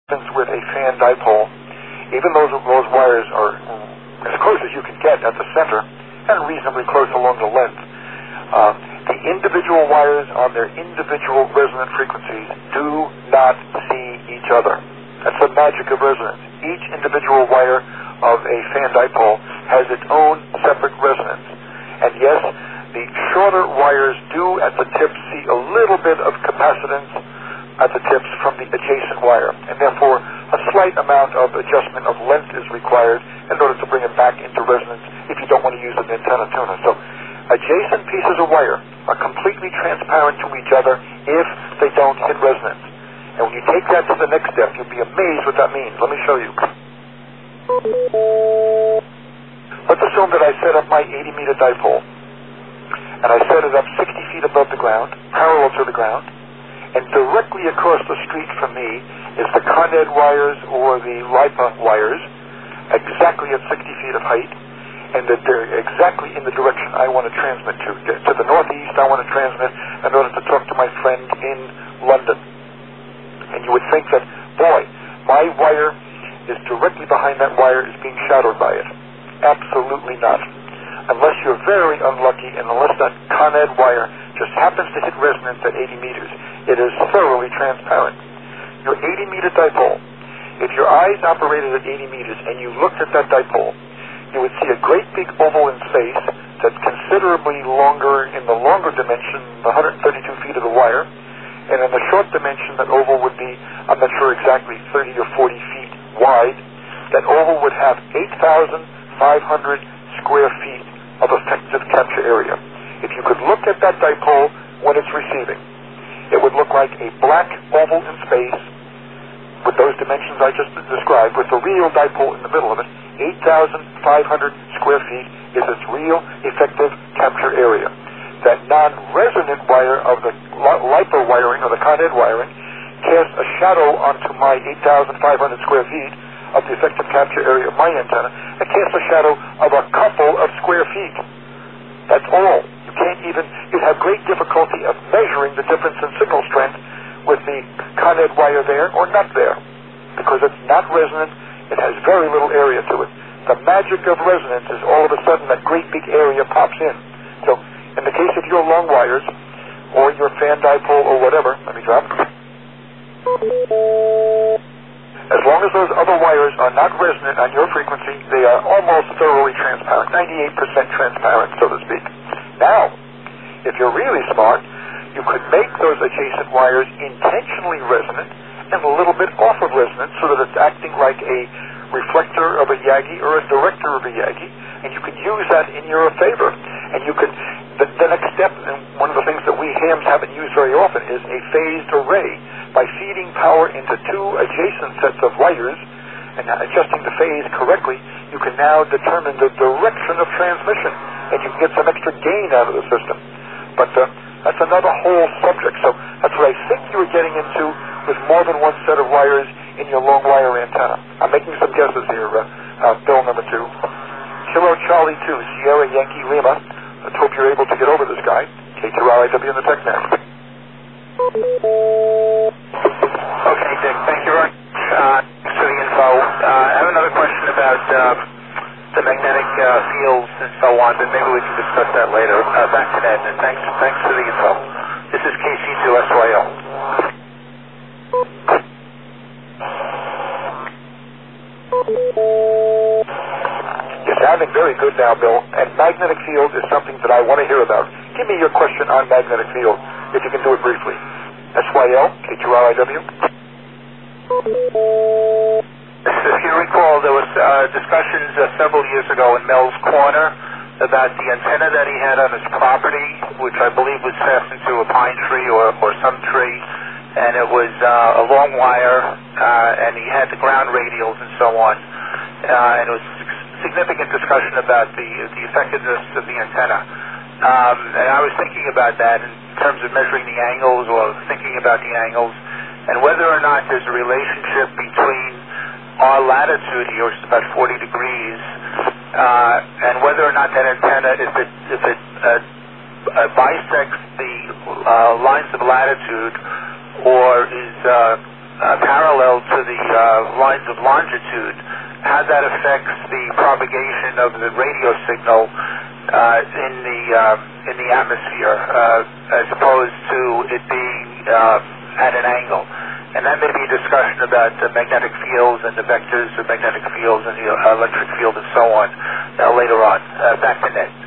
with a fan dipole, even those wires are as close as you can get at the center and reasonably close along the length. The individual wires on their individual resonant frequencies do not see each other. That's the magic of resonance. Each individual wire of a fan dipole has its own separate resonance. And yes, the shorter wires do at the tips see a little bit of capacitance at the tips from the adjacent wire, and therefore a slight amount of adjustment of length is required in order to bring it back into resonance if you don't want to use an antenna tuner. So adjacent pieces of wire are completely transparent to each other if they don't hit resonance. And when you take that to the next step, you'll be amazed what that means. Let me show you. Let's assume that I set up my 80-meter dipole, and I set it up 60 feet above the ground, parallel to the ground, and directly across the street from me is the Con Ed wires or the LIPA wires, exactly at 60 feet of height, and that they're exactly in the direction I want to transmit to. To the northeast, I want to transmit in order to talk to my friend in London. And you would think that, boy, my wire is directly behind that wire is being shadowed by it. Absolutely not. Unless you're very unlucky, and unless that Con Ed wire just happens to hit resonance at 80 meters, it is thoroughly transparent. Your 80-meter dipole, if your eyes operated at 80 meters and you looked at that dipole, you would see a great big oval in space that's considerably longer in the longer dimension, the 132 feet of the wire, and in the short dimension, that oval would be, I'm not sure exactly, 30 or 40 feet wide. That oval would have 8,500 square feet of effective capture area. If you could look at that dipole when it's receiving, it would look like a black oval in space with those dimensions I just described, with the real dipole in the middle of it. 8,500 square feet is its real effective capture area. That non-resonant wire of the LIPA wiring or the Con Ed wiring casts a shadow onto my 8,500 square feet of the effective capture area of my antenna. It casts a shadow of a couple of square feet. That's all. You can't even, you'd have great difficulty of measuring the difference in signal strength with the Con Ed wire there or not there, because it's not resonant. It has very little area to it. The magic of resonance is all of a sudden that great big area pops in. So in the case of your long wires or your fan dipole or whatever, let me drop. As long as those other wires are not resonant on your frequency, they are almost thoroughly transparent, 98% transparent, so to speak. Now, if you're really smart, you could make those adjacent wires intentionally resonant and a little bit off of resonance so that it's acting like a reflector of a Yagi or a director of a Yagi, and you could use that in your favor. And you could, the next step, and one of the things that we hams haven't used very often, is a phased array. By feeding power into two adjacent sets of wires and adjusting the phase correctly, you can now determine the direction of transmission, and you can get some extra gain out of the system. But that's another whole subject. So that's what I think you were getting into with more than one set of wires in your long wire antenna. I'm making some guesses here, Bill number 2. Kilo Charlie 2, Sierra Yankee Lima. Let's hope you're able to get over this guy. K2RIW in the TechNet. Okay, Dick, thank you very much for the info. I have another question about the magnetic fields and so on, but maybe we can discuss that later. Back to Ned, and thanks for the info. This is KC2SYL. You're sounding very good now, Bill, and magnetic field is something that I want to hear about. Give me your question on magnetic field, if you can do it briefly. SYL, K2RIW. If you recall, there was discussions several years ago in Mel's Corner about the antenna that he had on his property, which I believe was fastened to a pine tree or some tree, and it was a long wire, and he had the ground radials and so on, and it was significant discussion about the effectiveness of the antenna. And I was thinking about that in terms of measuring the angles or thinking about the angles, and whether or not there's a relationship between our latitude here, which is about 40 degrees, and whether or not that antenna, if it bisects the lines of latitude, or is parallel to the lines of longitude, how that affects the propagation of the radio signal in the atmosphere, as opposed to it being at an angle. And that may be a discussion about the magnetic fields and the vectors of magnetic fields and the electric field and so on later on. Back to Ned.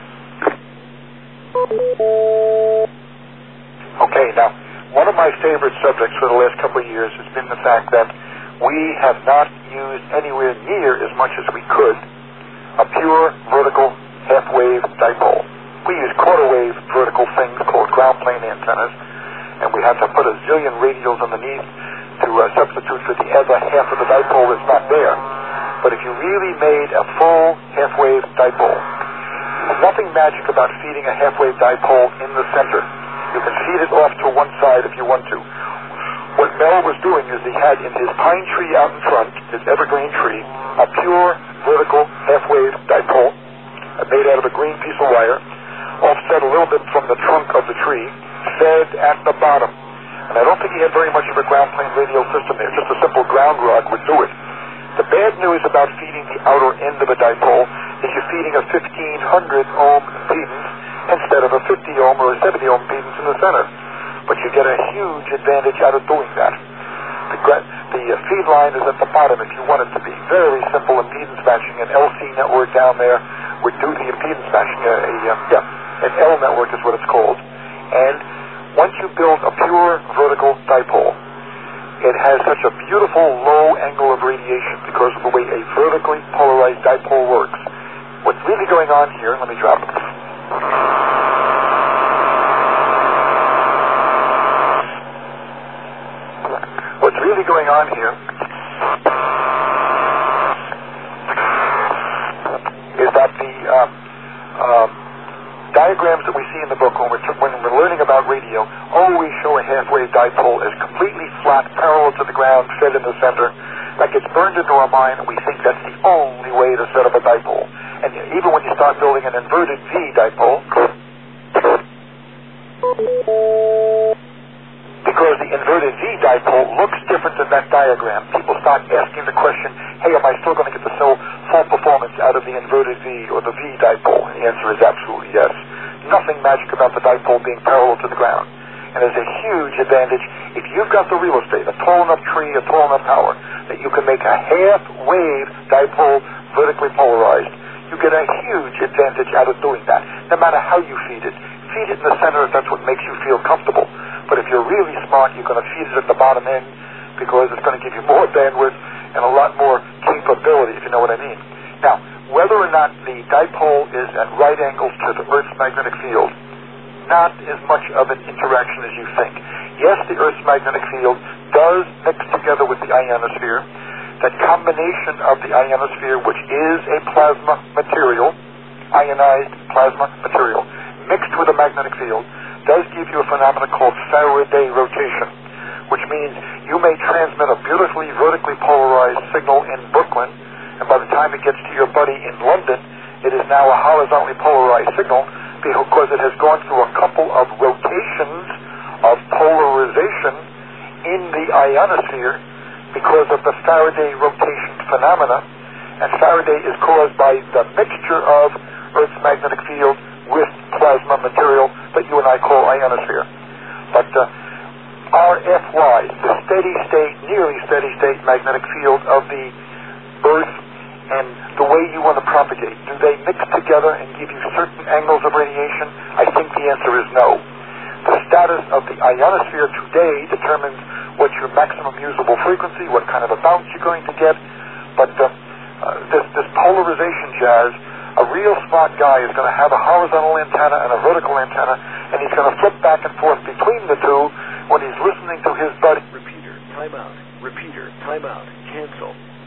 Okay, now, one of my favorite subjects for the last couple of years has been the fact that we have not used anywhere near as much as we could a pure vertical half-wave dipole. We use quarter-wave vertical things called ground plane antennas, and we have to put a zillion radials underneath to substitute for the other half of the dipole that's not there. But if you really made a full half-wave dipole, there's nothing magic about feeding a half-wave dipole in the center. You can feed it off to one side if you want to. What Mel was doing is he had in his pine tree out in front, his evergreen tree, a pure vertical half-wave dipole made out of a green piece of wire, offset a little bit from the trunk of the tree, fed at the bottom. And I don't think he had very much of a ground plane radio system there. Just a simple ground rod would do it. The bad news about feeding the outer end of a dipole is you're feeding a 1,500 ohm impedance instead of a 50 ohm or a 70 ohm impedance in the center. But you get a huge advantage out of doing that. The feed line is at the bottom if you want it to be. Very simple impedance matching. An LC network down there would do the impedance matching. An L network is what it's called. And once you build a pure vertical dipole, it has such a beautiful low angle of radiation because of the way a vertically polarized dipole works. What's really going on here, let me drop it. What's really going on here is that the diagrams that we see in the book when we're learning about radio always show a half-wave dipole as completely flat, parallel to the ground, fed in the center. That gets burned into our mind, and we think that's the only way to set up a dipole. And even when you start building an inverted V dipole, because the inverted V dipole looks different than that diagram, people start asking the question, hey, am I still going to get the full performance out of the inverted V or the V dipole? And the answer is absolutely yes. Nothing magic about the dipole being parallel to the ground. And there's a huge advantage if you've got the real estate, a tall enough tree, a tall enough tower, that you can make a half-wave dipole vertically polarized. You get a huge advantage out of doing that, no matter how you feed it. Feed it in the center if that's what makes you feel comfortable. But if you're really smart, you're going to feed it at the bottom end because it's going to give you more bandwidth and a lot more capability, if you know what I mean. Now, whether or not the dipole is at right angles to the Earth's magnetic field, not as much of an interaction as you think. Yes, the Earth's magnetic field does mix together with the ionosphere. That combination of the ionosphere, which is a plasma material, ionized plasma material, mixed with a magnetic field, does give you a phenomenon called Faraday rotation, which means you may transmit a beautifully vertically polarized signal in Brooklyn, and by the time it gets to your buddy in London, it is now a horizontally polarized signal because it has gone through a couple of rotations of polarization in the ionosphere because of the Faraday rotation phenomena. And Faraday is caused by the mixture of Earth's magnetic field with plasma material that you and I call ionosphere. But RFY, the steady state, nearly steady state magnetic field of the Earth, and the way you want to propagate, do they mix together and give you certain angles of radiation? I think the answer is no. The status of the ionosphere today determines what your maximum usable frequency, what kind of a bounce you're going to get. But this polarization jazz, a real smart guy is going to have a horizontal antenna and a vertical antenna, and he's going to flip back and forth between the two when he's listening to his buddy. Repeater, timeout. Repeater, timeout. Cancel.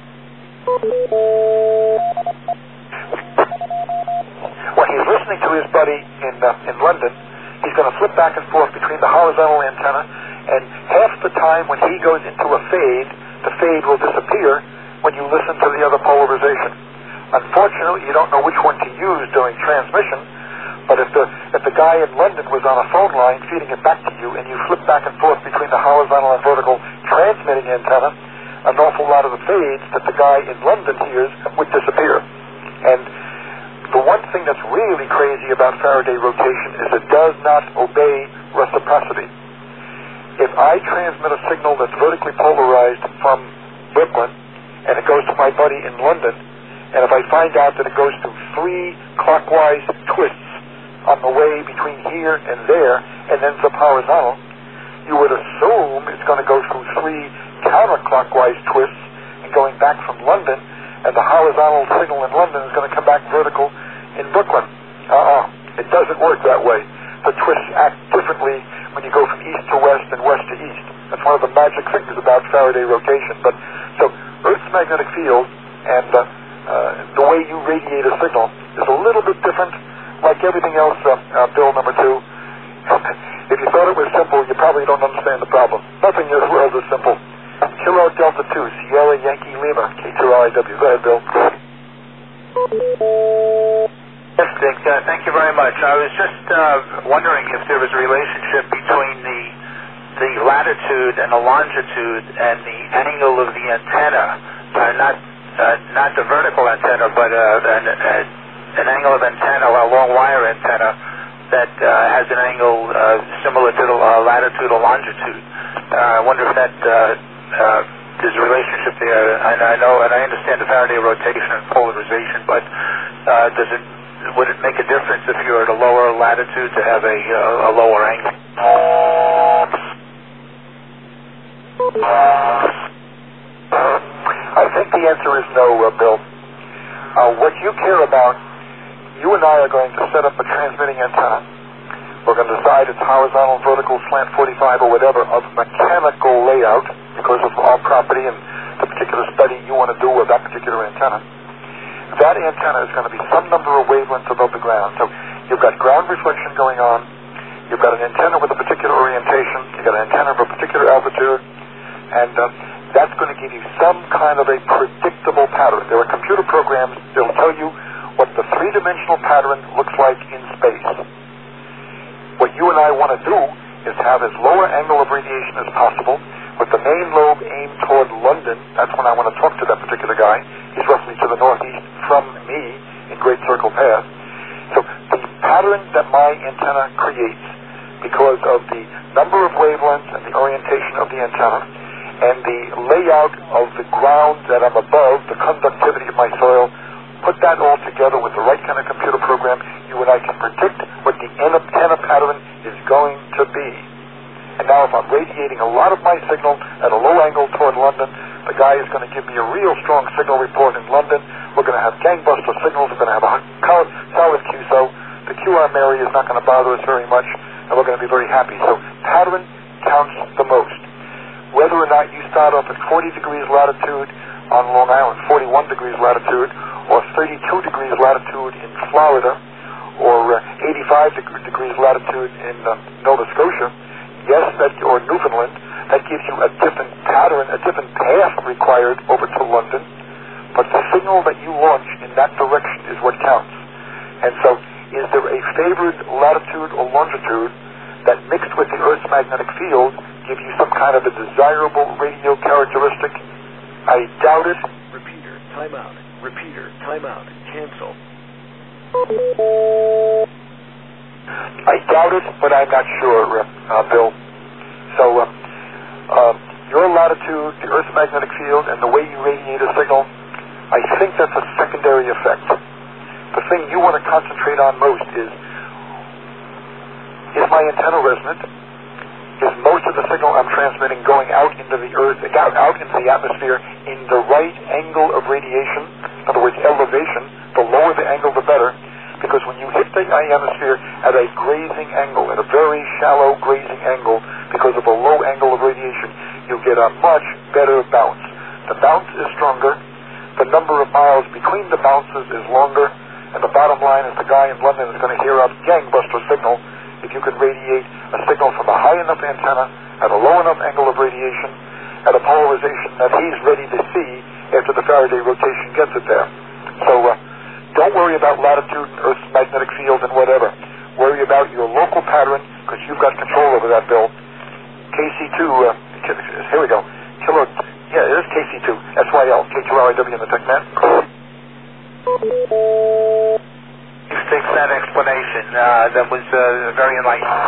When he's listening to his buddy in London, he's going to flip back and forth between the horizontal antenna, and half the time when he goes into a fade, the fade will disappear when you listen to the other polarization. Unfortunately, you don't know which one to use during transmission, But if the guy in London was on a phone line feeding it back to you, and you flip back and forth between the horizontal and vertical transmitting antenna, an awful lot of the fades that the guy in London hears would disappear. And the one thing that's really crazy about Faraday rotation is it does not obey reciprocity. If I transmit a signal that's vertically polarized from Brooklyn, and it goes to my buddy in London, and if I find out that it goes through 3 clockwise twists on the way between here and there, and ends up horizontal, you would assume it's going to go through 3 counterclockwise twists and going back from London, and the horizontal signal in London is going to come back vertical in Brooklyn. It doesn't work that way. The twists act differently when you go from east to west and west to east. That's one of the magic things about Faraday rotation. But so Earth's magnetic field and the way you radiate a signal is a little bit different. Like everything else, Bill number 2, if you thought it was simple, you probably don't understand the problem. Nothing in this world is simple. Kilo Delta 2, Sierra Yankee Lima, K2RIW. Go ahead, Bill. Yes, Dick, thank you very much. I was just wondering if there was a relationship between the latitude and the longitude and the angle of the antenna, not the vertical antenna, but an angle of antenna, a long wire antenna that has an angle similar to the latitude or longitude. I wonder if that there's a relationship there. And I know, and I understand the Faraday rotation and polarization, but would it make a difference if you're at a lower latitude to have a lower angle? I think the answer is no, Bill. What you care about, you and I are going to set up a transmitting antenna. We're going to decide it's horizontal, vertical, slant 45, or whatever, of mechanical layout because of our property and the particular study you want to do with that particular antenna. That antenna is going to be some number of wavelengths above the ground. So you've got ground reflection going on. You've got an antenna with a particular orientation. You've got an antenna of a particular altitude. And that's going to give you some kind of a predictable pattern. There are computer programs that will tell you what the 3-dimensional pattern looks like in space. What you and I want to do is have as low an angle of radiation as possible, with the main lobe aimed toward London. That's when I want to talk to that particular guy. He's roughly to the northeast from me in Great Circle Path. So the pattern that my antenna creates, because of the number of wavelengths and the orientation of the antenna, and the layout of the ground that I'm above, the conductivity of my soil, put that all together with the right kind of computer program, you and I can predict what the antenna pattern is going to be. And now if I'm radiating a lot of my signal at a low angle toward London, the guy is going to give me a real strong signal report in London. We're going to have gangbuster signals. We're going to have a solid QSO. The QR Mary is not going to bother us very much, and we're going to be very happy. So pattern counts the most. Whether or not you start off at 40 degrees latitude on Long Island, 41 degrees latitude, or 32 degrees latitude in Florida, or 85 degrees latitude in Nova Scotia, or Newfoundland, that gives you a different pattern, a different path required over to London, but the signal that you launch in that direction is what counts. And so, is there a favored latitude or longitude that mixed with the Earth's magnetic field give you some kind of a desirable radio characteristic? I doubt it. Repeater, timeout. Repeater, timeout. Cancel. I doubt it, but I'm not sure, Bill. So, your latitude, the Earth's magnetic field, and the way you radiate a signal, I think that's a secondary effect. The thing you want to concentrate on most is my antenna resonant? Is most of the signal I'm transmitting going out into the Earth, out into the atmosphere in the right angle of radiation? In other words, elevation. The lower the angle, the better. Because when you hit the ionosphere at a grazing angle, at a very shallow grazing angle, because of a low angle of radiation, you get a much better bounce. The bounce is stronger, the number of miles between the bounces is longer, and the bottom line is the guy in London is going to hear a gangbuster signal if you can radiate a signal from a high enough antenna at a low enough angle of radiation at a polarization that he's ready to see after the Faraday rotation gets it there. So, don't worry about latitude and Earth's magnetic field and whatever. Worry about your local pattern because you've got control over that, Bill. KC2, here we go. Kilo, yeah, it is KC2, SYL, K2RIW in the TechNet. Thanks for that explanation. That was very enlightening.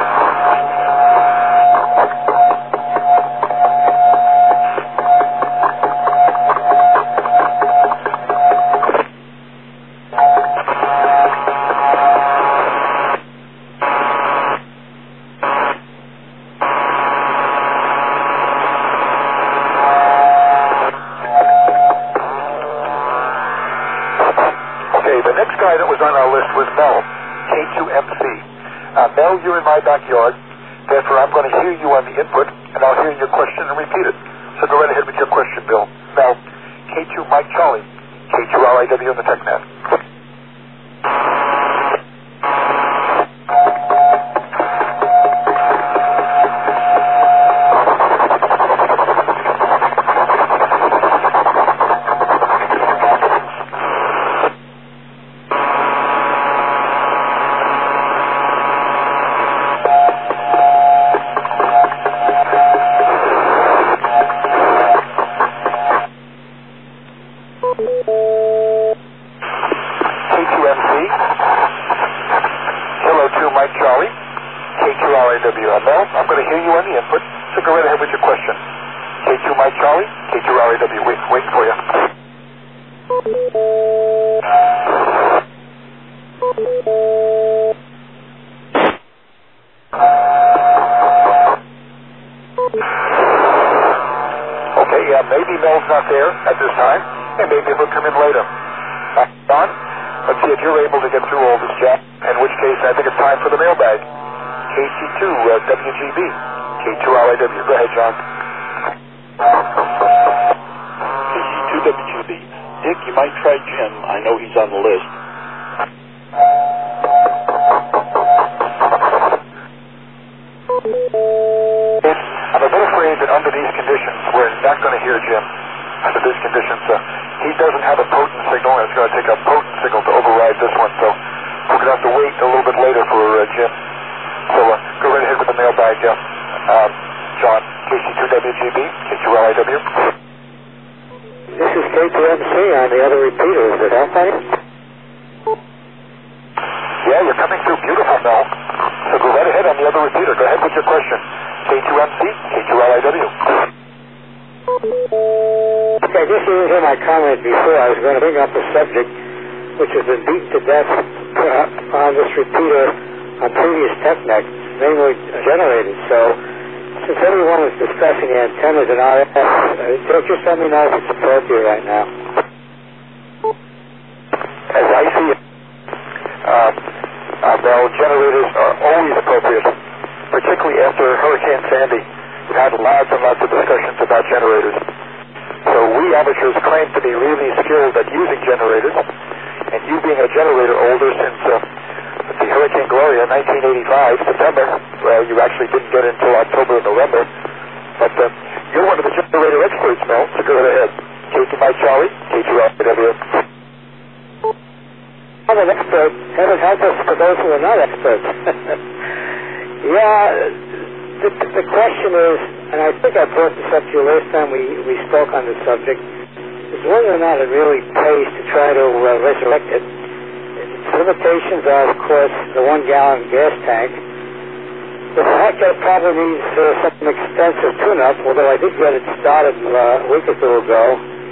On our list was Mel, K2MC. Mel, you're in my backyard, therefore I'm going to hear you on the input, and I'll hear your question and repeat it. So go right ahead with your question, Bill. Mel, K2 Mike Charlie, K2RIW in the TechNet. Maybe Mel's not there at this time, and maybe he'll come in later. John, let's see if you're able to get through all this, Jack, in which case I think it's time for the mailbag. KC2 WGB, K2RIW. Go ahead, John. KC2 WGB. Dick, you might try Jim. I know he's on the list. I'm a bit afraid that under these conditions, we're not going to hear Jim. Under these conditions, he doesn't have a potent signal, and it's going to take a potent signal to override this one, so we're going to have to wait a little bit later for Jim. So go right ahead with the mailbag, John, KC2WGB, K2RIW. This is K2MC on the other repeater. Is it happening? Yeah, you're coming through beautiful, Mel. So go right ahead on the other repeater. Go ahead with your question. K2MC, K2RIW. Okay, just so you hear my comment before, I was going to bring up a subject which has been beaten to death on this repeater on previous TechNet, namely generators. So, since everyone is discussing antennas and RF, just let me know if it's appropriate right now. As I see it, Mel, generators are always appropriate, particularly after Hurricane Sandy. We've had lots and lots of discussions about generators. So we amateurs claim to be really skilled at using generators, and you being a generator older since the Hurricane Gloria, 1985, September, well, you actually didn't get it until October and November, but you're one of the generator experts, Mel, so go right ahead. K2 Mike Charlie, K2RIW. I'm an expert. Heaven help us for those who are not experts. Yeah, the question is, and I think I brought this up to you last time we spoke on the subject, is whether or not it really pays to try to resurrect it. Its limitations are, of course, the 1 gallon gas tank. The fact that it probably needs some expensive tune-up, although I did get it started a week or two ago.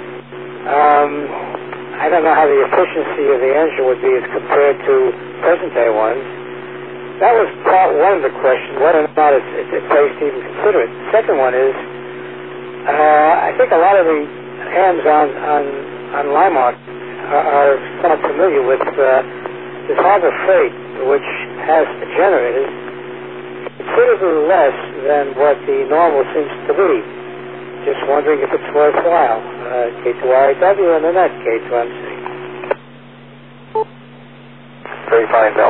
I don't know how the efficiency of the engine would be as compared to present-day ones. That was part one of the question, whether or not it pays to even consider it. The second one is, I think a lot of the hams on Limart are somewhat familiar with this Harbor Freight, which has generators considerably less than what the normal seems to be. Just wondering if it's worthwhile. K2RIW and the net K2MC. Very fine, Mel.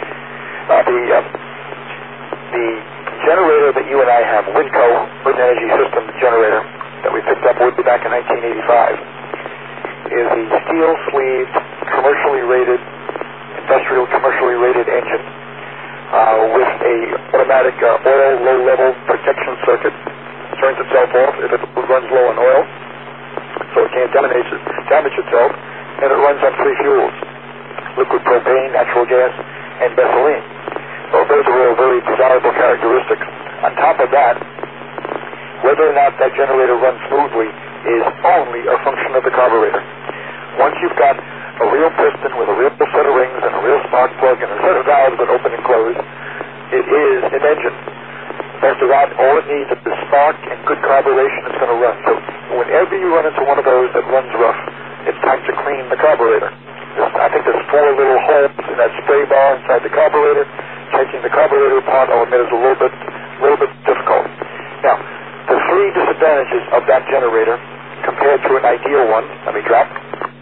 The generator that you and I have, Winco, Wind Energy System generator, that we picked up way back in 1985, is a steel-sleeved, industrial commercially rated engine with a automatic oil low-level protection circuit. Turns itself off if it runs low on oil, so it can't damage itself, and it runs on 3 fuels: liquid propane, natural gas, and gasoline. So those are all very desirable characteristics. On top of that, whether or not that generator runs smoothly is only a function of the carburetor. Once you've got a real piston with a real set of rings and a real spark plug and a set of valves that open and close, it is an engine. After that, all it needs is the spark and good carburation. It's going to run. So whenever you run into one of those that runs rough, it's time to clean the carburetor. I think there's 4 little holes in that spray bar inside the carburetor. Taking the carburetor apart, I'll admit, is a little bit difficult. Now, the 3 disadvantages of that generator compared to an ideal one, let me drop.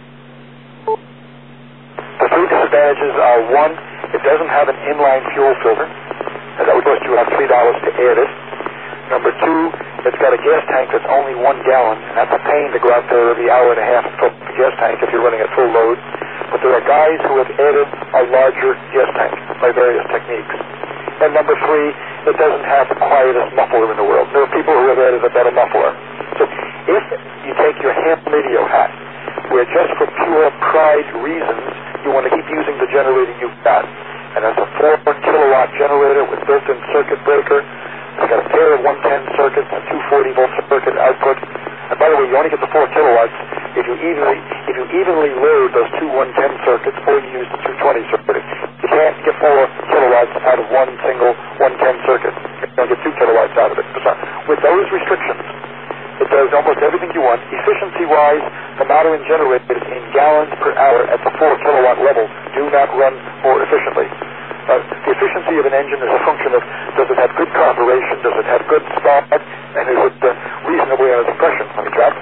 The 3 disadvantages are: 1, it doesn't have an inline fuel filter, and that would cost you about $3 to add it. Number 2, it's got a gas tank that's only 1 gallon, and that's a pain to go out there every hour and a half to fill the gas tank if you're running at full load. But there are guys who have added a larger gas tank by various techniques. And number 3, it doesn't have the quietest muffler in the world. There are people who have added a better muffler. So if you take your ham radio hat, where just for pure pride reasons you want to keep using the generator you've got, and that's a 4 kilowatt generator with built-in circuit breaker. It's got a pair of 110 circuits and 240 volt circuit output. And by the way, you only get the 4 kilowatts if you evenly load those 2 110 circuits, or you use the 220 circuit. You can't get 4 kilowatts out of one single 110 circuit. You don't get 2 kilowatts out of it. With those restrictions, it does almost everything you want. Efficiency-wise, the modern generators in gallons per hour at the 4 kilowatt level do not run more efficiently. The efficiency of an engine is a function of, does it have good carburation, does it have good spark, and is it reasonably under compression? Let me drop.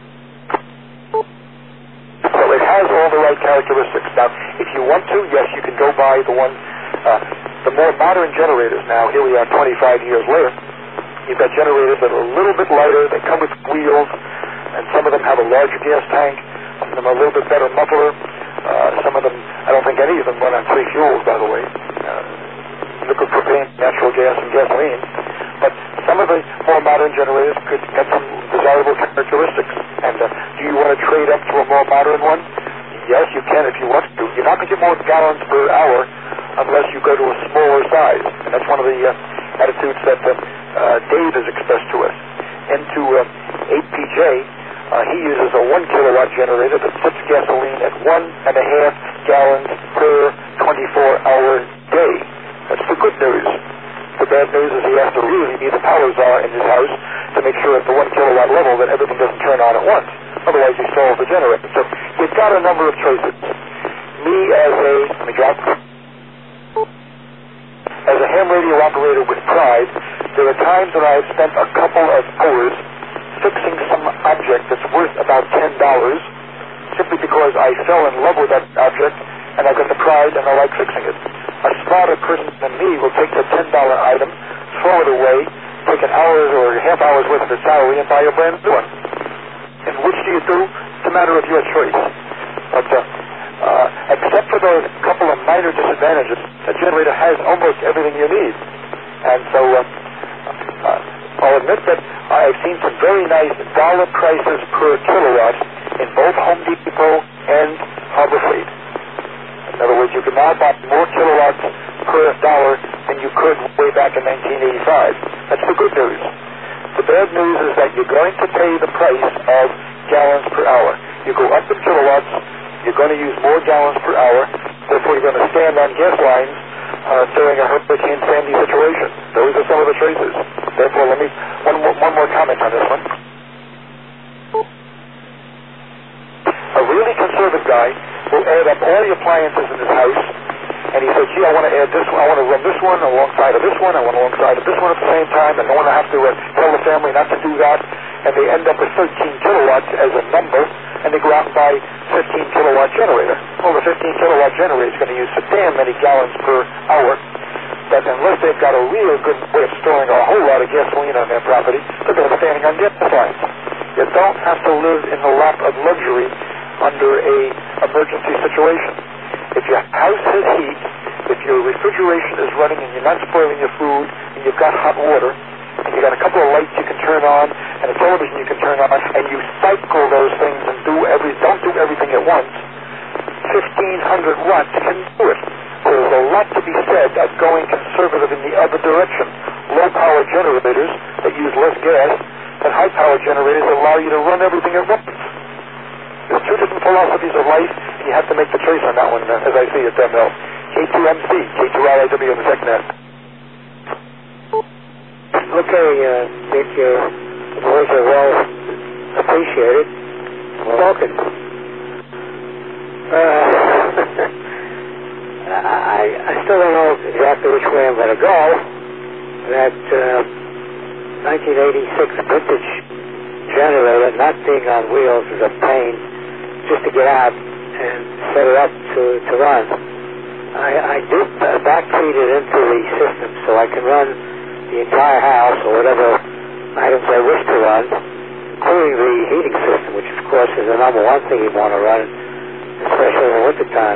So it has all the right characteristics. Now, if you want to, yes, you can go buy the one, the more modern generators now. Here we are 25 years later. You've got generators that are a little bit lighter, they come with wheels, and some of them have a larger gas tank, some of them are a little bit better muffler, some of them, I don't think any of them run on 3 fuels, by the way, liquid propane, natural gas, and gasoline, but some of the more modern generators could get some desirable characteristics. And do you want to trade up to a more modern one? Yes, you can if you want to. You're not going to get more gallons per hour unless you go to a smaller size, and that's one of the attitudes that Dave has expressed to us. Into 8PJ, he uses a 1 kilowatt generator that puts gasoline at 1.5 gallons per 24-hour day. That's the good news. The bad news is he has to really be the power czar in his house to make sure at the 1 kilowatt level that everything doesn't turn on at once. Otherwise, he stalls the generator. So you've got a number of choices. Me as a ham radio operator with pride, there are times when I have spent a couple of hours fixing some object that's worth about $10 simply because I fell in love with that object and I've got the pride and I like fixing it. A smarter person than me will take the $10 item, throw it away, take an hour's or a half hour's worth of his salary and buy a brand new one. And which do you do? It's a matter of your choice. But except for those couple of minor disadvantages, a generator has almost everything you need. And so I'll admit that I've seen some very nice dollar prices per kilowatt in both Home Depot and Harbor Freight. In other words, you can now buy more kilowatts per dollar than you could way back in 1985. That's the good news. The bad news is that you're going to pay the price of gallons per hour. You go up in kilowatts, you're going to use more gallons per hour, therefore you're going to stand on gas lines during a Hurricane Sandy situation. Those are some of the choices. Therefore, let me, one more comment on this one. A really conservative guy will add up all the appliances in his house, and he says, gee, I want to add this one, I want to run this one alongside of this one, I want alongside of this one at the same time, and I want to have to tell the family not to do that, and they end up with 13 kilowatts as a number, and they go out and buy 15 kilowatt generator. Well, the 15 kilowatt generator is going to use so damn many gallons per hour that unless they've got a real good way of storing a whole lot of gasoline on their property, they're going to be standing on gas lines. You don't have to live in the lap of luxury under a emergency situation. If your house has heat, if your refrigeration is running and you're not spoiling your food, and you've got hot water, and you've got a couple of lights you can turn on, and a television you can turn on, and you cycle those things and don't do everything at once, 1,500 watts can do it. There's a lot to be said of going conservative in the other direction. Low-power generators that use less gas, and high-power generators that allow you to run everything at once. There's two different philosophies of life, and you have to make the choice on that one, as I see it, Mel. K2MC, K2LIW on the TechNet. Okay, Dick, your words are well appreciated. Welcome. I still don't know exactly which way I'm going to go. That 1986 vintage generator not being on wheels is a pain just to get out and set it up to run. I do backfeed it into the system so I can run the entire house or whatever items I wish to run, including the heating system, which of course is the number one thing you want to run, especially in the wintertime.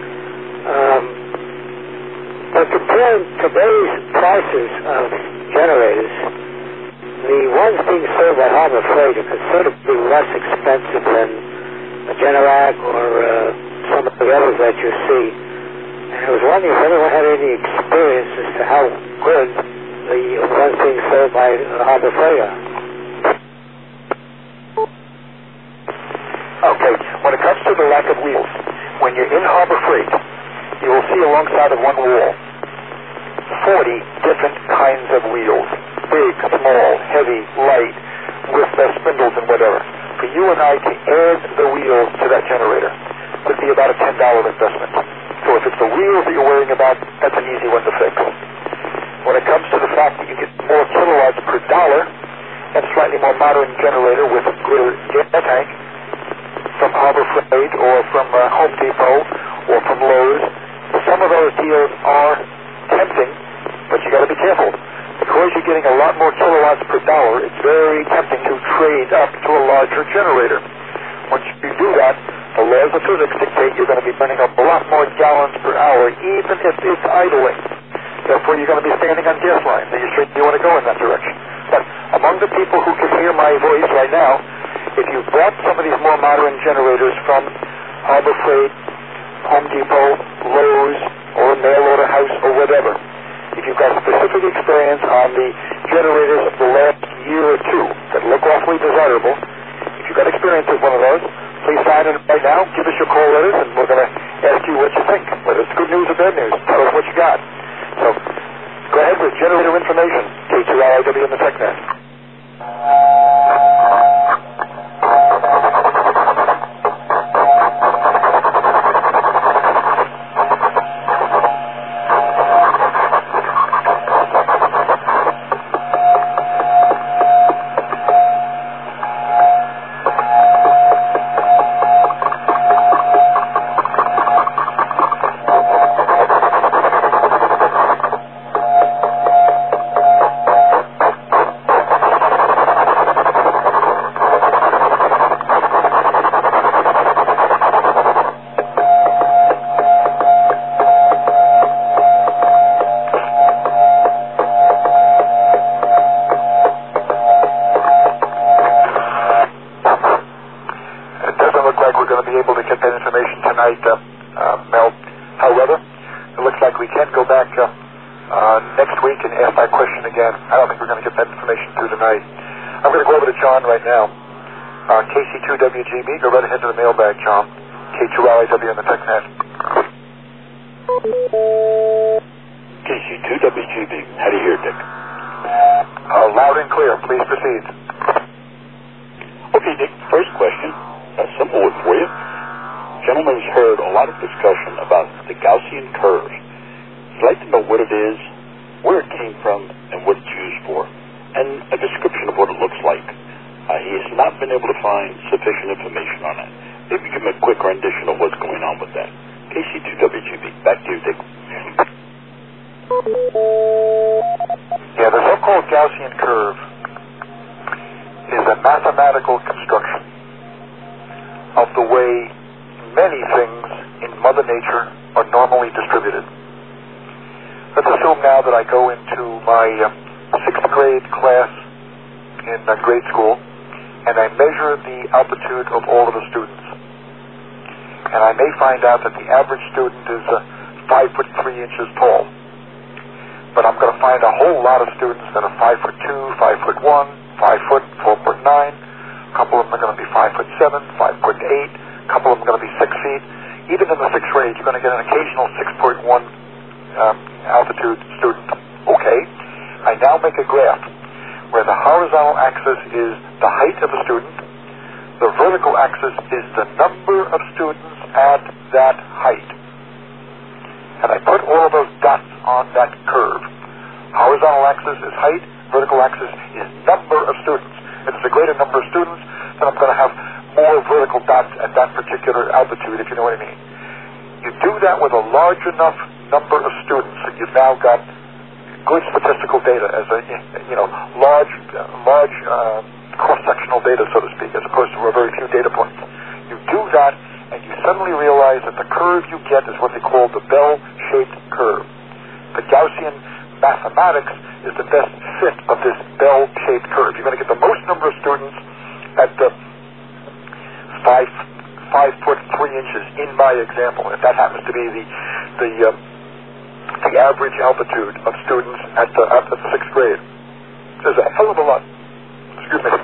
But comparing today's prices of generators, the ones being sold at Harbor Freight are considerably less expensive than a Generac or some of the others that you see. And I was wondering if anyone had any experience as to how good the ones being sold by Harbor Freight are. Okay, when it comes to the lack of wheels, when you're in Harbor Freight, you will see alongside of one wall 40 different kinds of wheels. Big, small, heavy, light, with spindles and whatever. For you and I to add the wheels to that generator would be about a $10 investment. So if it's the wheels that you're worrying about, that's an easy one to fix. When it comes to the fact that you get more kilowatts per dollar and slightly more modern generator with a greater gas tank from Harbor Freight or from Home Depot or from Lowe's, some of those deals are tempting, but you got to be careful. Because you're getting a lot more kilowatts per dollar, it's very tempting to trade up to a larger generator. Once you do that, the laws of physics dictate you're going to be burning up a lot more gallons per hour, even if it's idling. Therefore, you're going to be standing on gas lines. Are you sure you want to go in that direction? But among the people who can hear my voice right now, if you bought some of these more modern generators from Harbor Freight, Home Depot, Lowe's, or a mail order house, or whatever, if you've got specific experience on the generators of the last year or two that look awfully desirable, if you've got experience with one of those, please sign in right now, give us your call letters, and we're going to ask you what you think, whether it's good news or bad news. Tell us what you got. So, go ahead with generator information, K2LIW in the TechNet. Mel. However, it looks like we can go back next week and ask that question again. I don't think we're going to get that information through tonight. I'm going to go over to John right now. KC2WGB, go right ahead to the mailbag, John. K2LIW on the TechNet. KC2WGB, how do you hear, Dick? Loud and clear. Please proceed. Okay, Dick, first question. A simple one for you. Gentleman's heard a lot of discussion about the Gaussian curve. He'd like to know what it is, where it came from, and what it's used for, and a description of what it looks like. He has not been able to find sufficient information on it. Maybe give him a quick rendition of what's going on with that. KC2WGB, back to you, Dick. Yeah, the so-called Gaussian curve is a mathematical construction of the way many things in Mother Nature are normally distributed. Let's assume now that I go into my 6th grade class in grade school, and I measure the altitude of all of the students. And I may find out that the average student is 5 foot 3 inches tall. But I'm going to find a whole lot of students that are 5 foot 2, 5 foot 1, 5 foot, 4 foot 9. A couple of them are going to be 5 foot 7, 5 foot 8. A couple of them are going to be 6 feet. Even in the 6th grade, you're going to get an occasional 6.1 altitude student. Okay, I now make a graph where the horizontal axis is the height of a student, the vertical axis is the number of students at that height. And I put all of those dots on that curve. Horizontal axis is height, vertical axis is number of students. If it's a greater number of students, then I'm going to have more vertical dots at that particular altitude, if you know what I mean. You do that with a large enough number of students that you've now got good statistical data as a large cross-sectional data, so to speak, as opposed to a very few data points. You do that, and you suddenly realize that the curve you get is what they call the bell-shaped curve. The Gaussian mathematics is the best fit of this bell-shaped curve. You're going to get the most number of students at the 5 foot 3 inches in my example, if that happens to be the average altitude of students at the 6th grade. There's a hell of a lot. Excuse me.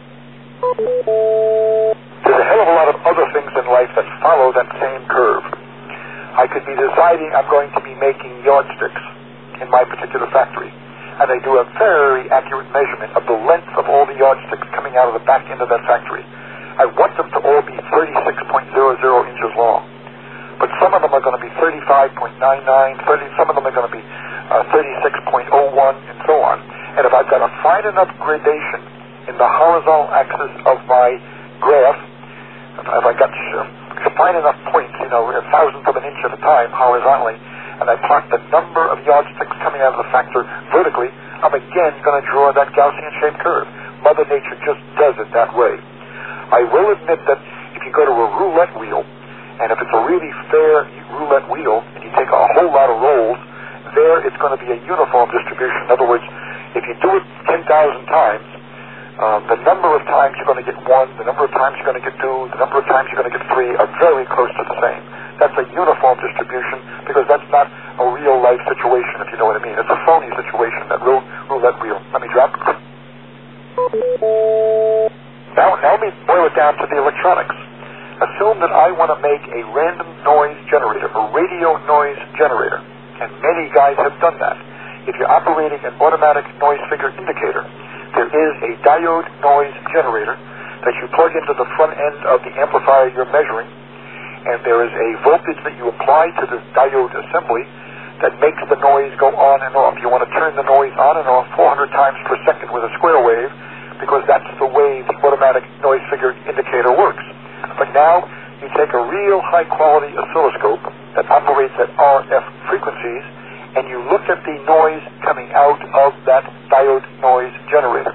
There's a hell of a lot of other things in life that follow that same curve. I could be deciding I'm going to be making yardsticks in my particular factory, and they do a very accurate measurement of the length of all the yardsticks coming out of the back end of that factory. I want them to all be 36.00 inches long. But some of them are going to be 35.99, some of them are going to be 36.01, and so on. And if I've got a fine enough gradation in the horizontal axis of my graph, if I got fine enough points, a thousandth of an inch at a time horizontally, and I plot the number of yardsticks coming out of the factor vertically, I'm again going to draw that Gaussian-shaped curve. Mother Nature just does it that way. I will admit that if you go to a roulette wheel, and if it's a really fair roulette wheel, and you take a whole lot of rolls, there it's going to be a uniform distribution. In other words, if you do it 10,000 times, the number of times you're going to get 1, the number of times you're going to get 2, the number of times you're going to get 3 are very close to the same. That's a uniform distribution because that's not a real life situation, if you know what I mean. It's a phony situation, that roulette wheel. Let me drop. Now let me boil it down to the electronics. Assume that I want to make a random noise generator, a radio noise generator, and many guys have done that. If you're operating an automatic noise figure indicator, there is a diode noise generator that you plug into the front end of the amplifier you're measuring, and there is a voltage that you apply to this diode assembly that makes the noise go on and off. You want to turn the noise on and off 400 times per second with a square wave, because that's the way the automatic noise figure indicator works. But now you take a real high-quality oscilloscope that operates at RF frequencies, and you look at the noise coming out of that diode noise generator.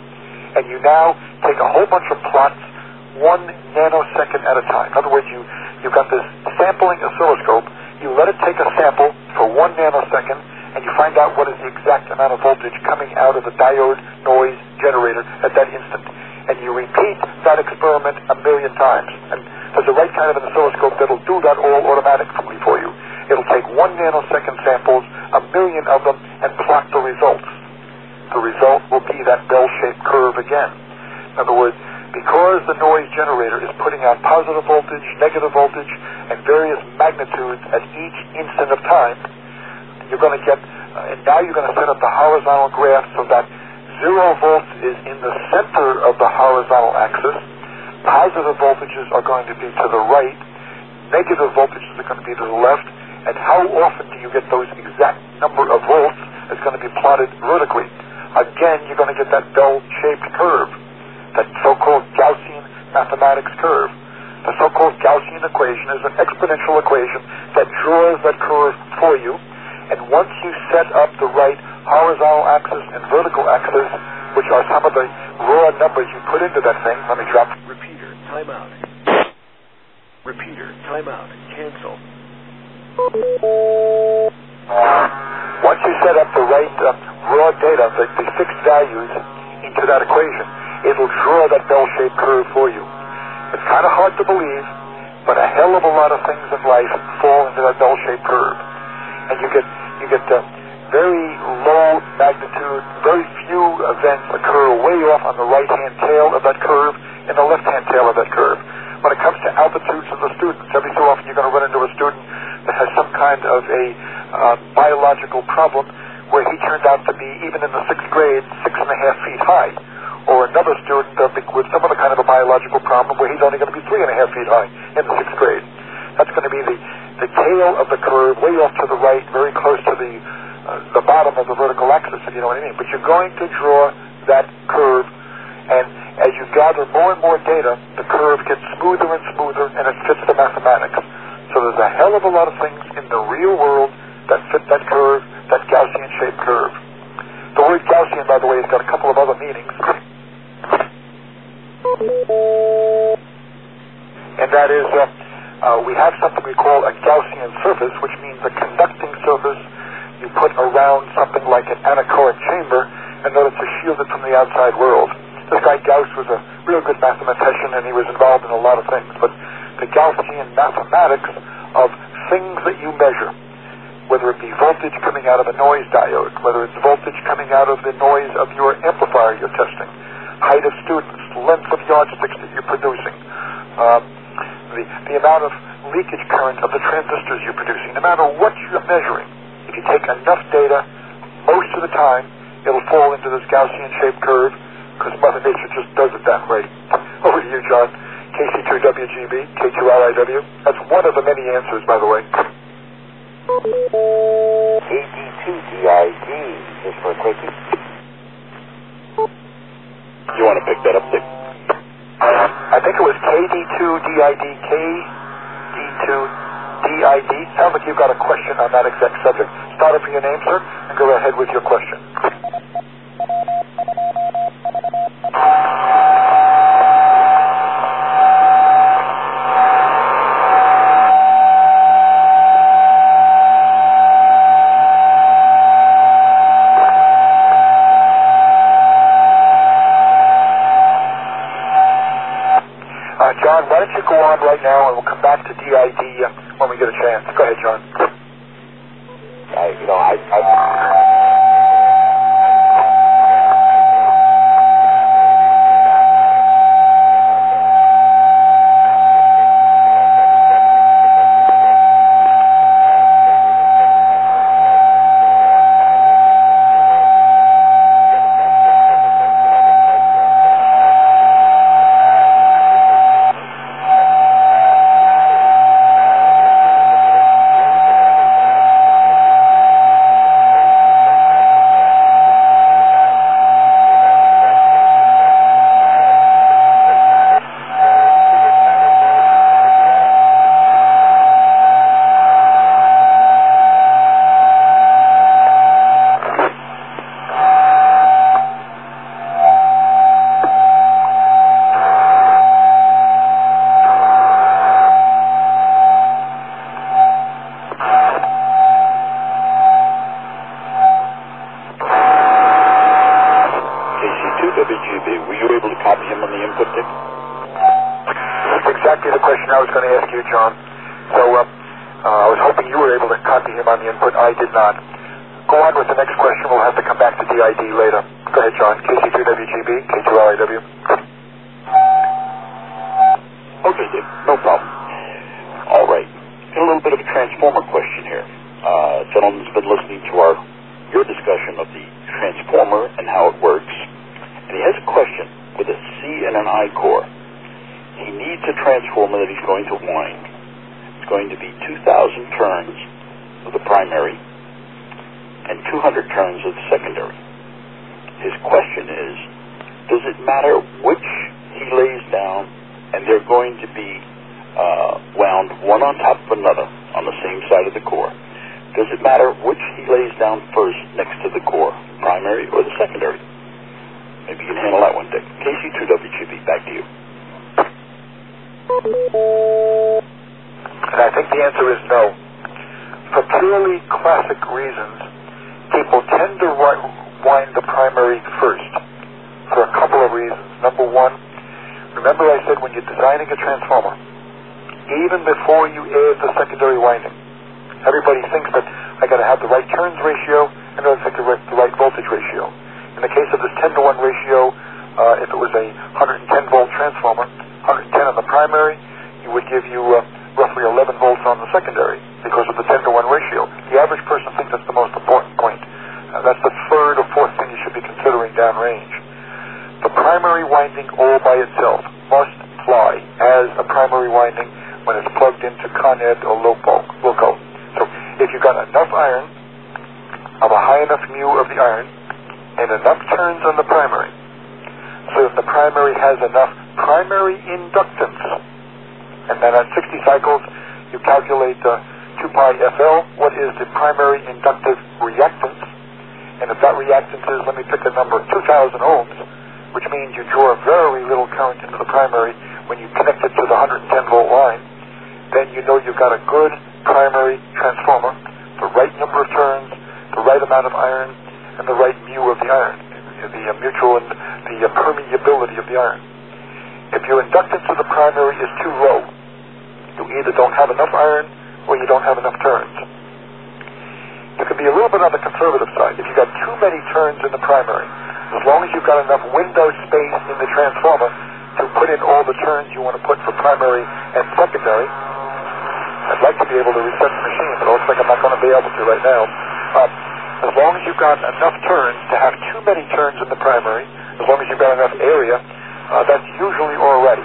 And you now take a whole bunch of plots 1 nanosecond at a time. In other words, you've got this sampling oscilloscope, you let it take a sample for 1 nanosecond, and you find out what is the exact amount of voltage coming out of the diode noise generator at that instant. And you repeat that experiment 1,000,000 times. And there's the right kind of an oscilloscope that'll do that all automatically for you. It'll take 1 nanosecond samples, 1,000,000 of them, and plot the results. The result will be that bell-shaped curve again. In other words, because the noise generator is putting out positive voltage, negative voltage, and various magnitudes at each instant of time, you're going to get, and now you're going to set up the horizontal graph so that 0 volts is in the center of the horizontal axis. Positive voltages are going to be to the right. Negative voltages are going to be to the left. And how often do you get those exact number of volts is going to be plotted vertically. Again, you're going to get that bell-shaped curve, that so-called Gaussian mathematics curve. The so-called Gaussian equation is an exponential equation that draws that curve for you. And once you set up the right horizontal axis and vertical axis, which are some of the raw numbers you put into that thing, let me drop. Repeater, timeout. Repeater, timeout. Cancel. Once you set up the right raw data, the fixed values into that equation, it'll draw that bell-shaped curve for you. It's kind of hard to believe, but a hell of a lot of things in life fall into that bell-shaped curve. And you get very low magnitude, very few events occur way off on the right-hand tail of that curve and the left-hand tail of that curve. When it comes to altitudes of the students, every so often you're going to run into a student that has some kind of a biological problem where he turned out to be, even in the 6th grade, 6.5 feet high. Or another student with some other kind of a biological problem where he's only going to be 3.5 feet high in the 6th grade. That's going to be the tail of the curve way off to the right, very close to the bottom of the vertical axis, if you know what I mean. But you're going to draw that curve, and as you gather more and more data, the curve gets smoother and smoother, and it fits the mathematics. So there's a hell of a lot of things in the real world that fit that curve, that Gaussian-shaped curve. The word Gaussian, by the way, has got a couple of other meanings. And that is, we have something we call a Gaussian surface, which means a conducting surface you put around something like an anechoic chamber in order to shield it from the outside world. This guy Gauss was a real good mathematician, and he was involved in a lot of things, but the Gaussian mathematics of things that you measure, whether it be voltage coming out of a noise diode, whether it's voltage coming out of the noise of your amplifier you're testing, height of students, length of yardsticks that you're producing, the amount of leakage current of the transistors you're producing, no matter what you're measuring, if you take enough data, most of the time, it'll fall into this Gaussian-shaped curve, because Mother Nature just does it that way. Over to you, John. KC2WGB, K2LIW. That's one of the many answers, by the way. KD2DID is for quickie. You want to pick that up, Dick? I think it was KD2DID, KD2DID. Sounds like you've got a question on that exact subject. Start up for your name, sir, and go ahead with your question. John, why don't you go on right now, and we'll come back to DID when we get a chance. Go ahead, John. Were you able to copy him on the input, Dick? That's exactly the question I was going to ask you, John. So I was hoping you were able to copy him on the input. I did not. Go on with the next question. We'll have to come back to DID later. Go ahead, John. KC2WGB, K2LIW. Okay, Dick. No problem. All right. Got a little bit of a transformer question here. Gentleman's been listening to your discussion of the transformer and how it works. And he has a question with a C and an I core. He needs a transformer that he's going to wind. It's going to be 2,000 turns of the primary and 200 turns of the secondary. His question is, does it matter which he lays down, and they're going to be wound one on top of another on the same side of the core? Does it matter which he lays down first next to the core, primary or the secondary? Maybe you can handle that one, Dick. KC2WGB, back to you. And I think the answer is no. For purely classic reasons, people tend to wind the primary first for a couple of reasons. Number one, remember I said when you're designing a transformer, even before you add the secondary winding, everybody thinks that I got to have the right turns ratio and I think the right voltage ratio. In the case of this 10-to-1 ratio, if it was a 110-volt transformer, 110 on the primary, it would give you roughly 11 volts on the secondary because of the 10-to-1 ratio. The average person thinks that's the most important point. That's the third or fourth thing you should be considering downrange. The primary winding all by itself must fly as a primary winding when it's plugged into Con Ed or Loco. So if you've got enough iron of a high enough mu of the iron and enough turns on the primary, so that the primary has enough primary inductance, and then at 60 cycles you calculate 2 pi FL, what is the primary inductive reactance, and if that reactance is, let me pick a number, 2,000 ohms, which means you draw very little current into the primary when you connect it to the 110-volt line, then you know you've got a good primary transformer, the right number of turns, the right amount of iron, and the right mu of the iron, the mutual and the permeability of the iron. If your inductance of the primary is too low, you either don't have enough iron or you don't have enough turns. You can be a little bit on the conservative side. If you've got too many turns in the primary, as long as you've got enough window space in the transformer to put in all the turns you want to put for primary and secondary, I'd like to be able to reset the machine, but it looks like I'm not going to be able to right now. As long as you've got enough turns to have too many turns in the primary, as long as you've got enough area, that's usually all right.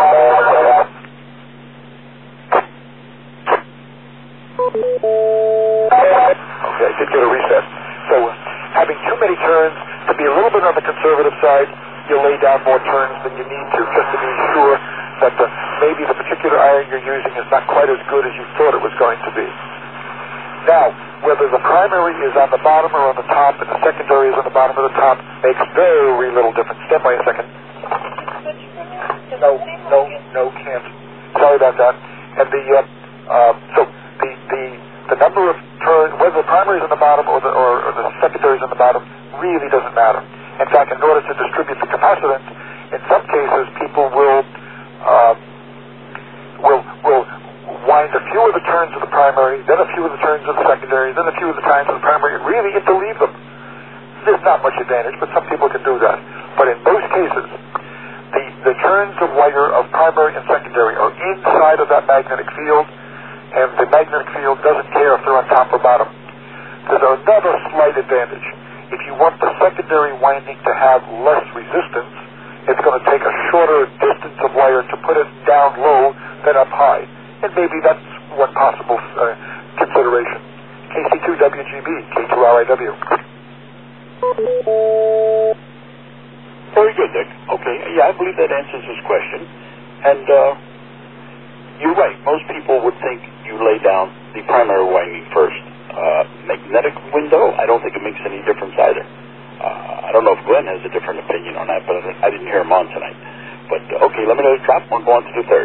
Okay, I did get a reset. So having too many turns, to be a little bit on the conservative side, you lay down more turns than you need to, just to be sure that maybe the particular iron you're using is not quite as good as you thought it was going to be. Now, whether the primary is on the bottom or on the top and the secondary is on the bottom or the top makes very little difference. Stand by a second. No, can't. Sorry about that. And so the number of turns, whether the primary is on the bottom or the secondary is on the bottom, really doesn't matter. In fact, in order to distribute the capacitance, in some cases people will wind a few of the turns of the primary, then a few of the turns of the secondary, then a few of the turns of the primary, and really interleave them. There's not much advantage, but some people can do that. But in most cases, the turns of wire of primary and secondary are inside of that magnetic field, and the magnetic field doesn't care if they're on top or bottom. There's another slight advantage. If you want the secondary winding to have less resistance, it's going to take a shorter distance of wire to put it down low than up high. And maybe that's one possible consideration. KC2WGB, K2RIW. Very good, Dick. Okay, yeah, I believe that answers his question. And you're right. Most people would think you lay down the primary winding first. Magnetic window, I don't think it makes any difference either. I don't know if Glenn has a different opinion on that, but I didn't hear him on tonight. But, okay, let me know the drop. We'll go on to the third.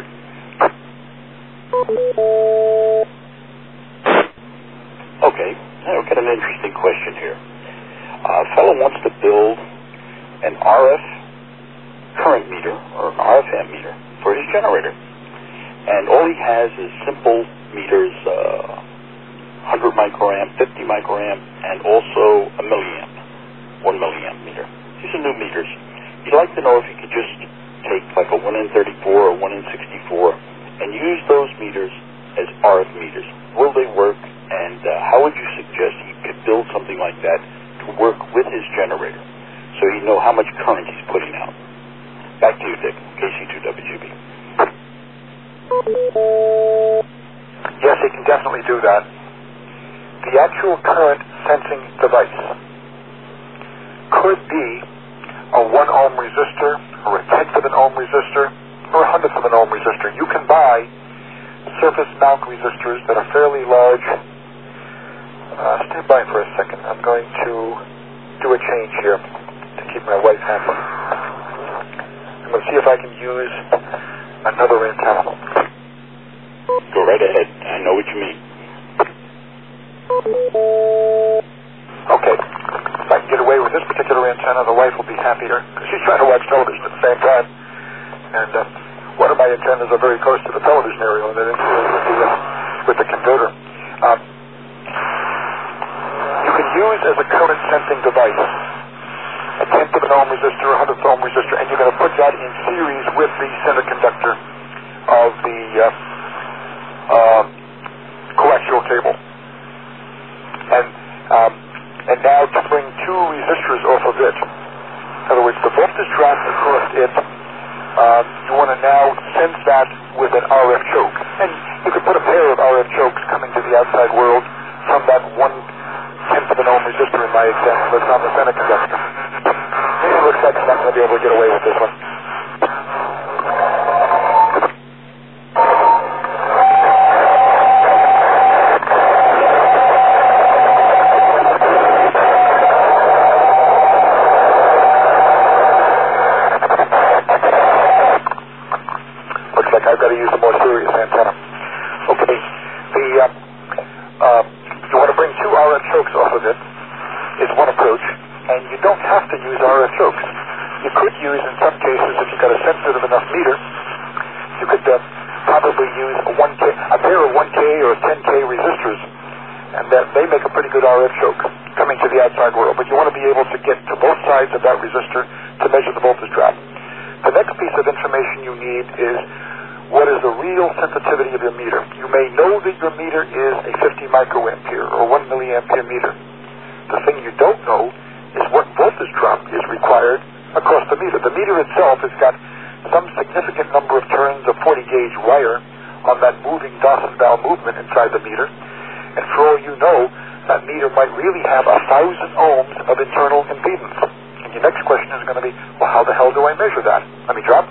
Okay, I've got an interesting question here. A fellow wants to build an RF current meter, or an RF amp meter, for his generator. And all he has is simple meters, 100 microamp, 50 microamp, and also a milliamp, 1 milliamp meter. These are new meters. He'd like to know if he could just take like a 1N34 or 1N64 and use those meters as RF meters. Will they work? And how would you suggest he could build something like that to work with his generator so he'd know how much current he's putting out? Back to you, Dick, KC2WGB. Yes, he can definitely do that. The actual current sensing device could be a 1 ohm resistor or a 1/10 of an ohm resistor or a 100th of an ohm resistor. You can buy surface mount resistors that are fairly large. Stand by for a second. I'm going to do a change here to keep my wife happy. I'm going to see if I can use another antenna. Go right ahead. I know what you mean. Okay. antenna, the wife will be happier because she's trying to watch television at the same time. And one of my antennas are very close to the television area, and it interferes with the converter. You can use as a current sensing device a 10th of an ohm resistor, a 100th ohm resistor, and you're going to put that in series with the center conductor of the coaxial cable. And now to bring two resistors off of it, in other words, the voltage drop across it, you want to now sense that with an RF choke. And you could put a pair of RF chokes coming to the outside world from that 1/10 of an ohm resistor in my example that's on the center conductor. It looks like I'm not going to be able to get away with this one. Looks like I've got to use a more serious antenna. Okay, you want to bring two RF chokes off of it is one approach, and you don't have to use RF chokes. You could use, in some cases, if you've got a sensitive enough meter, you could probably use a pair of 1K or 10K resistors, and that may make a pretty good RF choke coming to the outside world. But you want to be able to get to both sides of that resistor to measure the voltage drop. The next piece of information you need is what is the real sensitivity of your meter. You may know that your meter is a 50 microampere or 1 milliampere meter. The thing you don't know is what voltage drop is required across the meter. The meter itself has got some significant number of turns of 40-gauge wire on that moving Dawson valve movement inside the meter. And for all you know, that meter might really have 1,000 ohms of internal impedance. And your next question is going to be, well, how the hell do I measure that? Let me drop.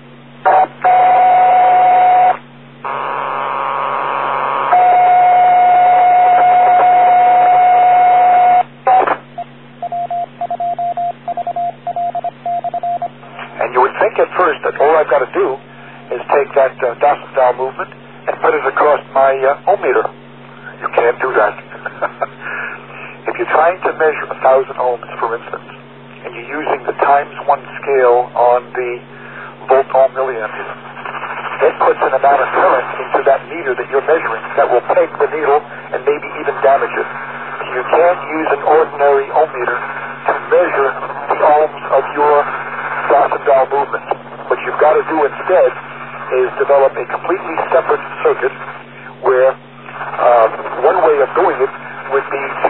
And you would think at first that all I've got to do is take that Dawson valve movement and put it across my ohm meter. You can't do that. If you're trying to measure 1,000 ohms, for instance, and you're using the ×1 scale on the volt-ohm milliampere, it puts an amount of current into that meter that you're measuring that will peg the needle and maybe even damage it. So you can't use an ordinary ohm meter to measure the ohms of your Dawson valve movement. What you've got to do instead is develop a completely separate circuit where one way of doing it would be to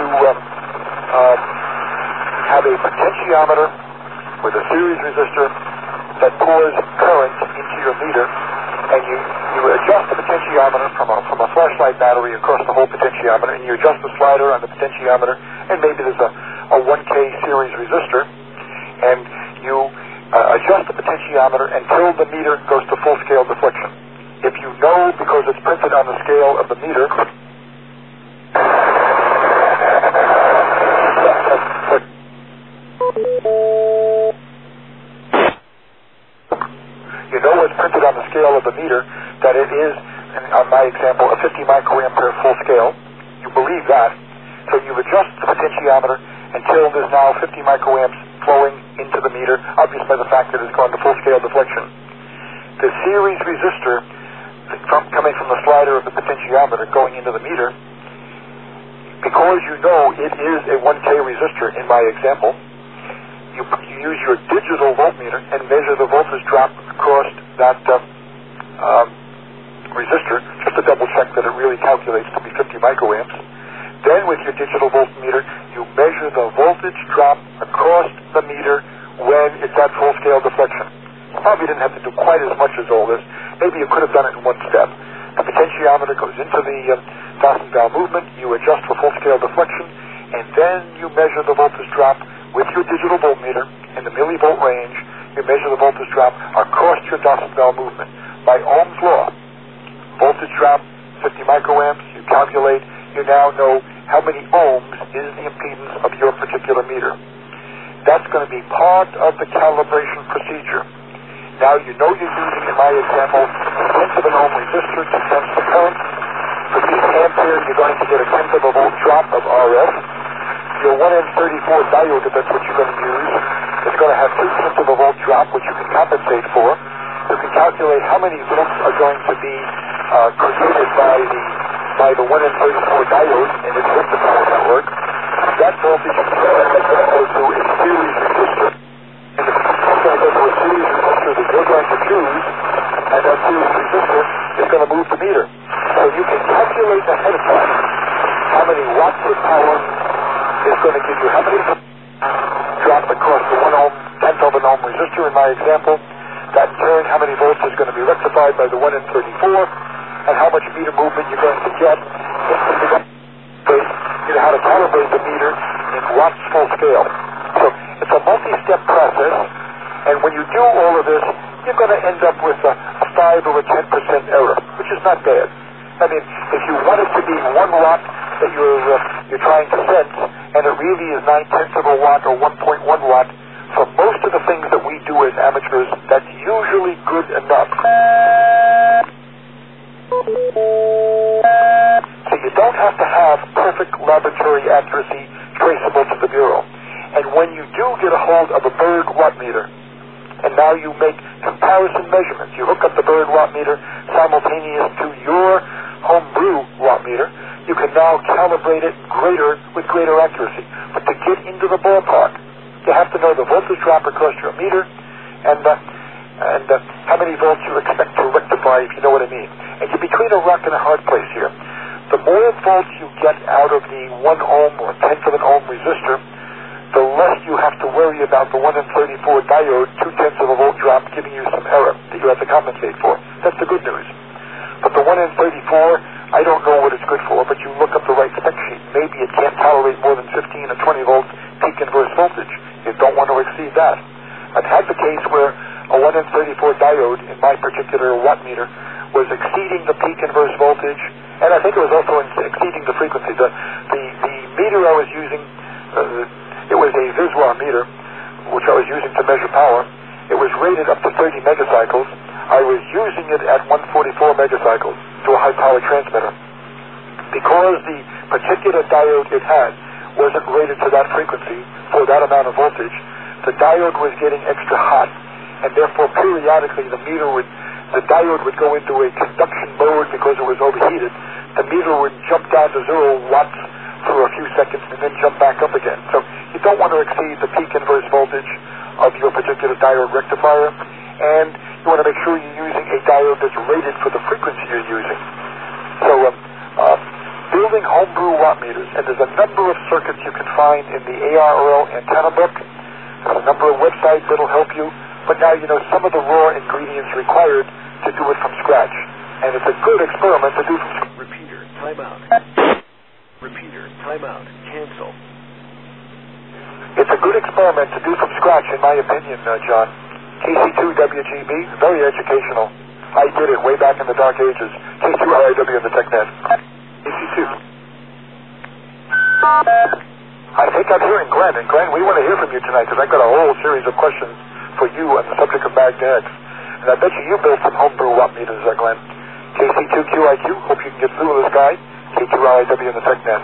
have a potentiometer with a series resistor that pours current into your meter, and you adjust the potentiometer from a flashlight battery across the whole potentiometer, and you adjust the slider on the potentiometer, and maybe there's a 1K series resistor, and you adjust the potentiometer until the meter goes to full-scale deflection. If you know, because it's printed on the scale of the meter, you know it's printed on the scale of the meter that it is, on my example, a 50 microampere full scale. You believe that, so you adjust the potentiometer until there's now 50 microamps flowing into the meter, obvious by the fact that it's gone to full-scale deflection. The series resistor coming from the slider of the potentiometer going into the meter, because you know it is a 1K resistor in my example, you use your digital voltmeter and measure the voltage drop across that resistor, just to double check that it really calculates to be 50 microamps. Then with your digital voltmeter, you measure the voltage drop across the meter when it's at full-scale deflection. You probably didn't have to do quite as much as all this. Maybe you could have done it in one step. The potentiometer goes into the Dawson valve movement, you adjust for full-scale deflection, and then you measure the voltage drop with your digital voltmeter in the millivolt range. You measure the voltage drop across your Dawson valve movement. By Ohm's law, voltage drop 50 microamps, you calculate, you now know how many ohms is the impedance of your particular meter. That's going to be part of the calibration procedure. Now you know you're using, in my example, a 10th of an ohm resistor to sense the current. For each ampere, you're going to get a 1/10 of a volt drop of RF. Your 1N34 diode, if that's what you're going to use, is going to have 2/10 of a volt drop, which you can compensate for. You can calculate how many volts are going to be created by the 1N34 diode in its rectifier network. That voltage is going to go to a series resistor, and if it's going to go to a series resistor that you're going to choose, and that series resistor is going to move the meter. So you can calculate ahead of time how many watts of power is going to give you how many drop across the 1/10 of an ohm resistor in my example. That in turn, how many volts is going to be rectified by the 1N34, and how much meter movement you're going to get. You know how to calibrate the meter in watts full scale. So it's a multi-step process, and when you do all of this, you're going to end up with a 5 or a 10% error, which is not bad. I mean, if you want it to be 1 watt that you're trying to sense, and it really is 9/10 of a watt or 1.1 watt, for most of the things that we do as amateurs, that's usually good enough. So you don't have to have perfect laboratory accuracy traceable to the Bureau. And when you do get a hold of a Berg watt meter, and now you make comparison measurements, you hook up the Berg watt meter simultaneous to your homebrew watt meter, you can now calibrate it with greater accuracy. But to get into the ballpark, you have to know the voltage drop across your meter and how many volts you expect to rectify, if you know what I mean. And you're between a rock and a hard place here. The more volts you get out of the 1 ohm or 1/10 of an ohm resistor, the less you have to worry about the 1N34 diode 2/10 of a volt drop giving you some error that you have to compensate for. That's the good news. But the 1N34, I don't know what it's good for, but you look up the right spec sheet. Maybe it can't tolerate more than 15 or 20 volts peak inverse voltage. You don't want to exceed that. I've had the case where a 1N34 diode in my particular watt meter was exceeding the peak inverse voltage, and I think it was also exceeding the frequency. The meter I was using, it was a Viswar meter, which I was using to measure power. It was rated up to 30 megacycles. I was using it at 144 megacycles to a high-power transmitter. Because the particular diode it had wasn't rated to that frequency for that amount of voltage, the diode was getting extra hot, and therefore periodically the diode would go into a conduction mode because it was overheated. The meter would jump down to 0 watts for a few seconds and then jump back up again. So you don't want to exceed the peak inverse voltage of your particular diode rectifier, and you want to make sure you're using a diode that's rated for the frequency you're using. So building homebrew watt meters, and there's a number of circuits you can find in the ARRL antenna book. There's a number of websites that'll help you, but now you know some of the raw ingredients required to do it from scratch. And it's a good experiment to do from scratch. Repeater, timeout. Repeater, timeout, cancel. It's a good experiment to do from scratch, in my opinion, John. KC2WGB, very educational. I did it way back in the dark ages. K2RIW in the TechNet. KC2. I think I'm hearing Glenn, and Glenn, we want to hear from you tonight because I've got a whole series of questions for you on the subject of magnetics. And I bet you built some homebrew watt meters, Glenn. KC2QIQ, hope you can get through with this guy. K2RIW in the TechNet.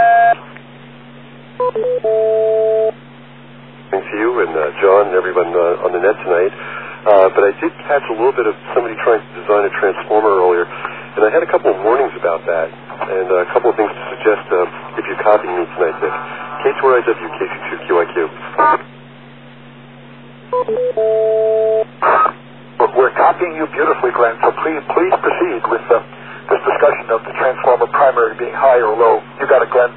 Thanks to you and John and everyone on the net tonight. But I did catch a little bit of somebody trying to design a transformer earlier, and I had a couple of warnings about that, and a couple of things to suggest if you're copying me tonight, Dick. K2RIW, KC2QIQ. We're copying you beautifully, Glenn, so please proceed with this discussion of the transformer primary being high or low. You got it, Glenn.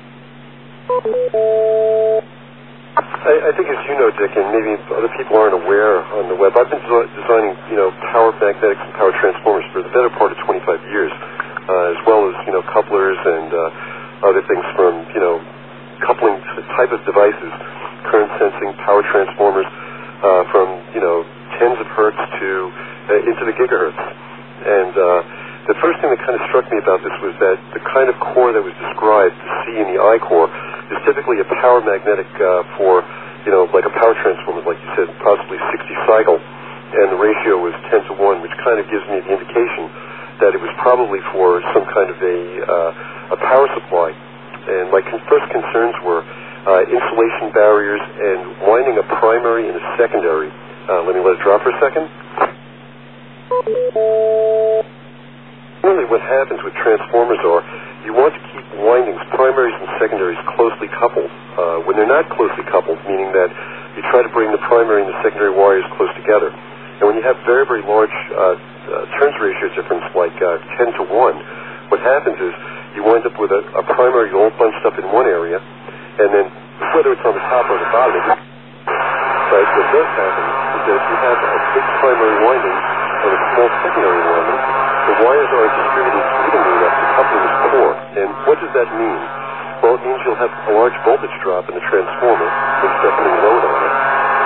I think, as you know, Dick, and maybe other people aren't aware on the web, I've been designing, power magnetics and power transformers for the better part of 25 years, as well as, couplers and other things from, coupling type of devices, current sensing, power transformers, from, tens of hertz to into the gigahertz. And the first thing that kind of struck me about this was that the kind of core that was described, the C and the I core, is typically a power magnetic for, like a power transformer, like you said, possibly 60 cycle, and the ratio was 10 to 1, which kind of gives me the indication that it was probably for some kind of a power supply. And my first concerns were, insulation barriers, and winding a primary and a secondary. Let me let it drop for a second. Really what happens with transformers are you want to keep windings, primaries and secondaries, closely coupled. When they're not closely coupled, meaning that you try to bring the primary and the secondary wires close together. And when you have very, very large turns ratio difference, like 10 to 1, what happens is you wind up with a primary all bunched up in one area, and then whether it's on the top or the bottom, right, what does happen is that if you have a big primary winding and a small secondary winding, the wires are distributed evenly enough to coupling is poor. And what does that mean? Well, it means you'll have a large voltage drop in the transformer when you start putting load on it.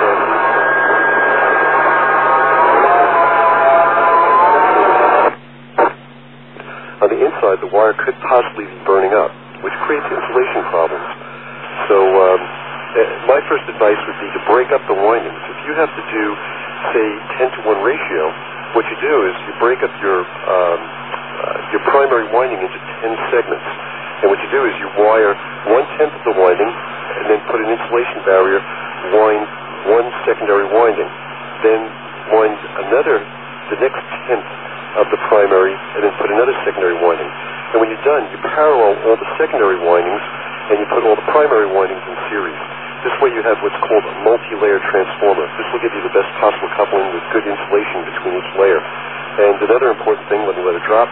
On the inside, the wire could possibly be burning up, which creates insulation problems. So my first advice would be to break up the windings. If you have to do, say, 10 to 1 ratio, what you do is you break up your primary winding into 10 segments. And what you do is you wire 1/10 of the winding and then put an insulation barrier, wind one secondary winding. Then wind the next 10th of the primary, and then put another secondary winding. And when you're done, you parallel all the secondary windings and you put all the primary windings in series. This way you have what's called a multi-layer transformer. This will give you the best possible coupling with good insulation between each layer. And another important thing, let me let it drop.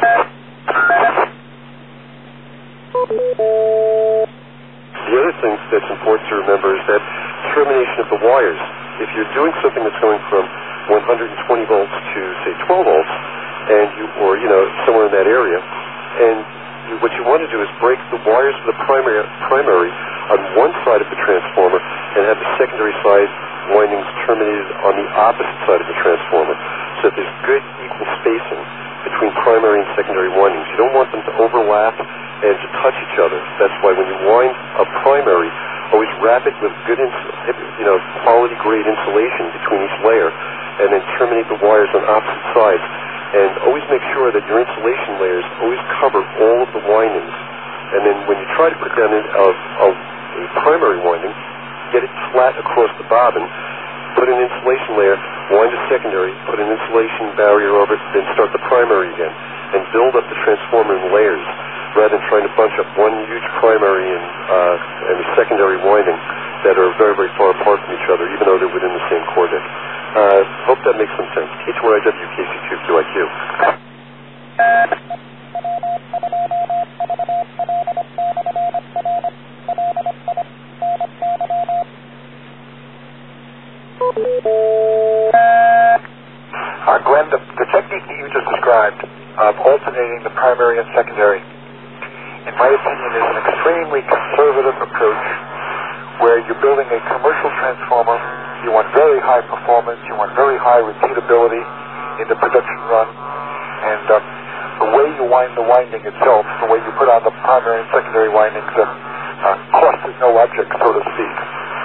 The other thing that's important to remember is that termination of the wires. If you're doing something that's going from 120 volts to, say, 12 volts, and somewhere in that area, and what you want to do is break the wires of the primary on one side of the transformer and have the secondary side windings terminated on the opposite side of the transformer, so that there's good equal spacing between primary and secondary windings. You don't want them to overlap and to touch each other. That's why when you wind a primary, always wrap it with good, quality grade insulation between each layer, and then terminate the wires on opposite sides. And always make sure that your insulation layers always cover all of the windings. And then when you try to put down a primary winding, get it flat across the bobbin, put an insulation layer, wind a secondary, put an insulation barrier over it, then start the primary again, and build up the transformer in layers, rather than trying to bunch up one huge primary and a secondary winding that are very, very far apart from each other, even though they're within the same core deck. Hope that makes some sense. K2RIW, KC2QIQ. Glenn, the technique that you just described of alternating the primary and secondary, in my opinion, is an extremely conservative approach where you're building a commercial transformer. You want very high performance, you want very high repeatability in the production run, and the way you wind the winding itself, the way you put on the primary and secondary windings, cost is no object, so to speak.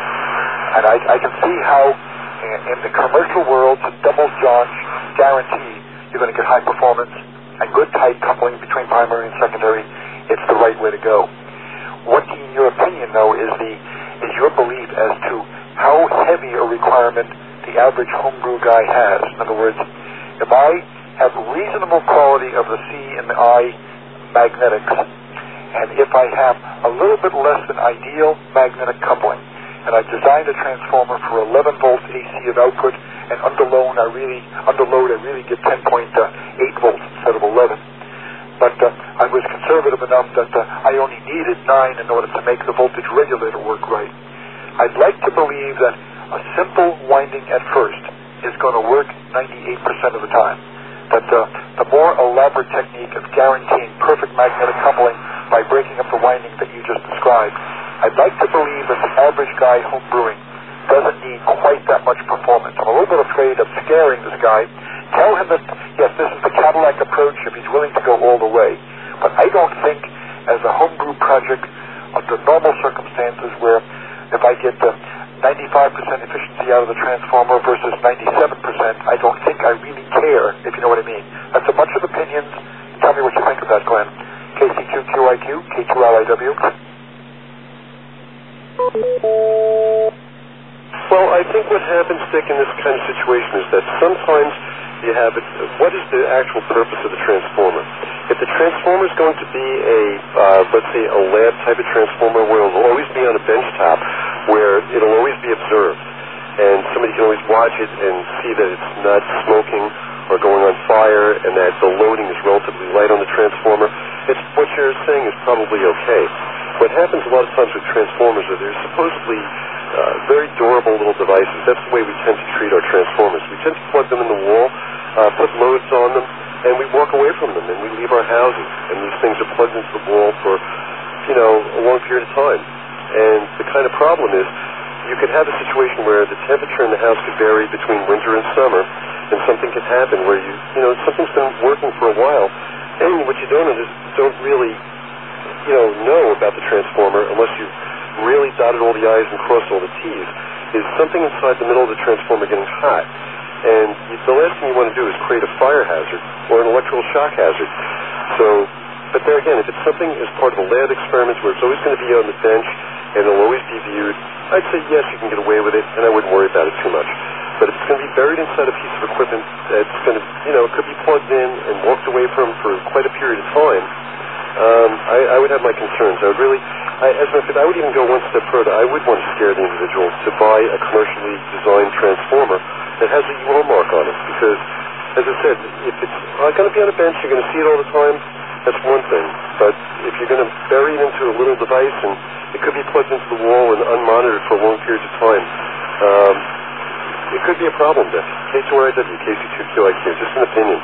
And I can see how in the commercial world, to double guarantee you're going to get high performance and good tight coupling between primary and secondary. It's the right way to go. What, in your opinion, though, is your belief as to how heavy a requirement the average homebrew guy has? In other words, if I have reasonable quality of the C and the I magnetics, and if I have a little bit less than ideal magnetic coupling, and I've designed a transformer for 11 volts AC of output, and under load I really get 10.8 volts instead of 11. But I was conservative enough that I only needed 9 in order to make the voltage regulator work right. I'd like to believe that a simple winding at first is going to work 98% of the time. That the more elaborate technique of guaranteeing perfect magnetic coupling by breaking up the winding that you just described, I'd like to believe that the average guy home brewing doesn't need quite that much performance. I'm a little bit afraid of scaring this guy. Tell him that, yes, this is the Cadillac approach if he's willing to go all the way. But I don't think, as a homebrew project, under normal circumstances where if I get 95% efficiency out of the transformer versus 97%, I don't think I really care, if you know what I mean. That's a bunch of opinions. Tell me what you think of that, Glenn. KC2QIQ, K2LIW. Well, I think what happens, Dick, in this kind of situation is that sometimes you have it. What is the actual purpose of the transformer? If the transformer is going to be let's say, a lab type of transformer where it will always be on a bench top, where it'll always be observed, and somebody can always watch it and see that it's not smoking or going on fire, and that the loading is relatively light on the transformer, what you're saying is probably okay. What happens a lot of times with transformers is they're supposedly very durable little devices. That's the way we tend to treat our transformers. We tend to plug them in the wall, put loads on them, and we walk away from them, and we leave our houses. And these things are plugged into the wall for, a long period of time. And the kind of problem is you could have a situation where the temperature in the house could vary between winter and summer, and something could happen where something's been working for a while, and what you don't really, know about the transformer unless you've really dotted all the I's and crossed all the T's, is something inside the middle of the transformer getting hot. And the last thing you want to do is create a fire hazard or an electrical shock hazard. But there again, if it's something as part of a lab experiment where it's always going to be on the bench and it'll always be viewed, I'd say yes, you can get away with it, and I wouldn't worry about it too much. But if it's going to be buried inside a piece of equipment that's going to, it could be plugged in and walked away from for quite a period of time, I would have my concerns. I would really, as a matter of fact, I would even go one step further. I would want to scare the individual to buy a commercially designed transformer that has a UL mark on it. Because, as I said, if it's going to be on a bench, you're going to see it all the time, that's one thing. But if you're going to bury it into a little device and it could be plugged into the wall and unmonitored for long periods of time, it could be a problem, Dick. K2RIW, KC2QIQ, just an opinion.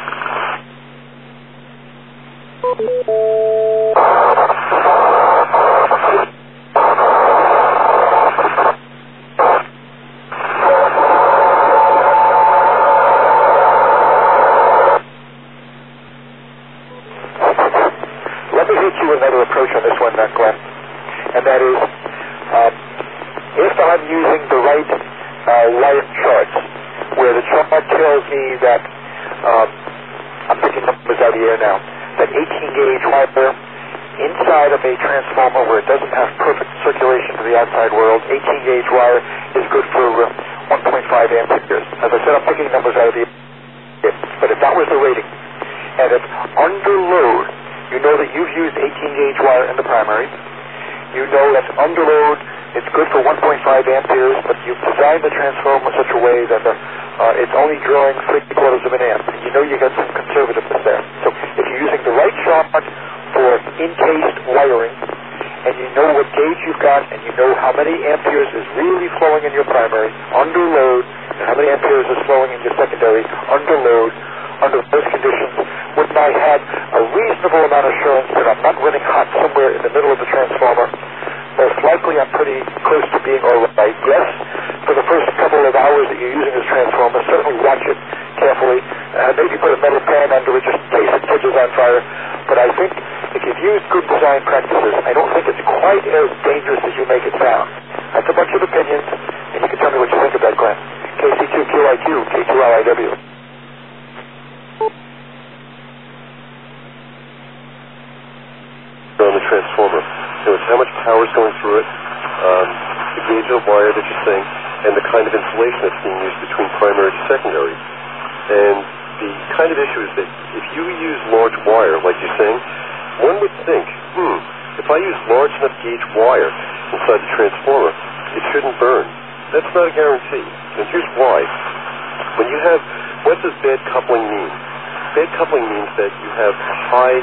Let me hit you another approach on this one, Glenn, and that is, if I'm using the right wire charts, where the chart tells me that, I'm picking numbers out of the air now, that 18-gauge wire inside of a transformer where it doesn't have perfect circulation to the outside world, 18-gauge wire is good for 1.5 amperes. As I said, I'm picking numbers out of the air, but if that was the rating, and if under load, you know that you've used 18-gauge wire in the primary, you know that under load, it's good for 1.5 amperes, but you've designed the transformer in such a way that it's only drawing 3/4 of an amp. You know you got some conservativeness there. So if you're using the right chart for encased wiring, and you know what gauge you've got, and you know how many amperes is really flowing in your primary under load, and how many amperes is flowing in your secondary under load, under those conditions, wouldn't I have a reasonable amount of assurance that I'm not running hot somewhere in the middle of the transformer? Most likely I'm pretty close to being all right. Yes, for the first couple of hours that you're using this transformer, certainly watch it carefully. Maybe put a metal pan under it just in case it catches on fire. But I think if you've used good design practices, I don't think it's quite as dangerous as you make it sound. That's a bunch of opinions, and you can tell me what you think of that, Glenn. KC2QIQ, K2RIW. On the transformer, it's how much power is going through it, the gauge of wire that you're saying, and the kind of insulation that's being used between primary to secondary. And the kind of issue is that if you use large wire, like you're saying, one would think, if I use large enough gauge wire inside the transformer, it shouldn't burn. That's not a guarantee. And here's why. What does bad coupling mean? Bad coupling means that you have high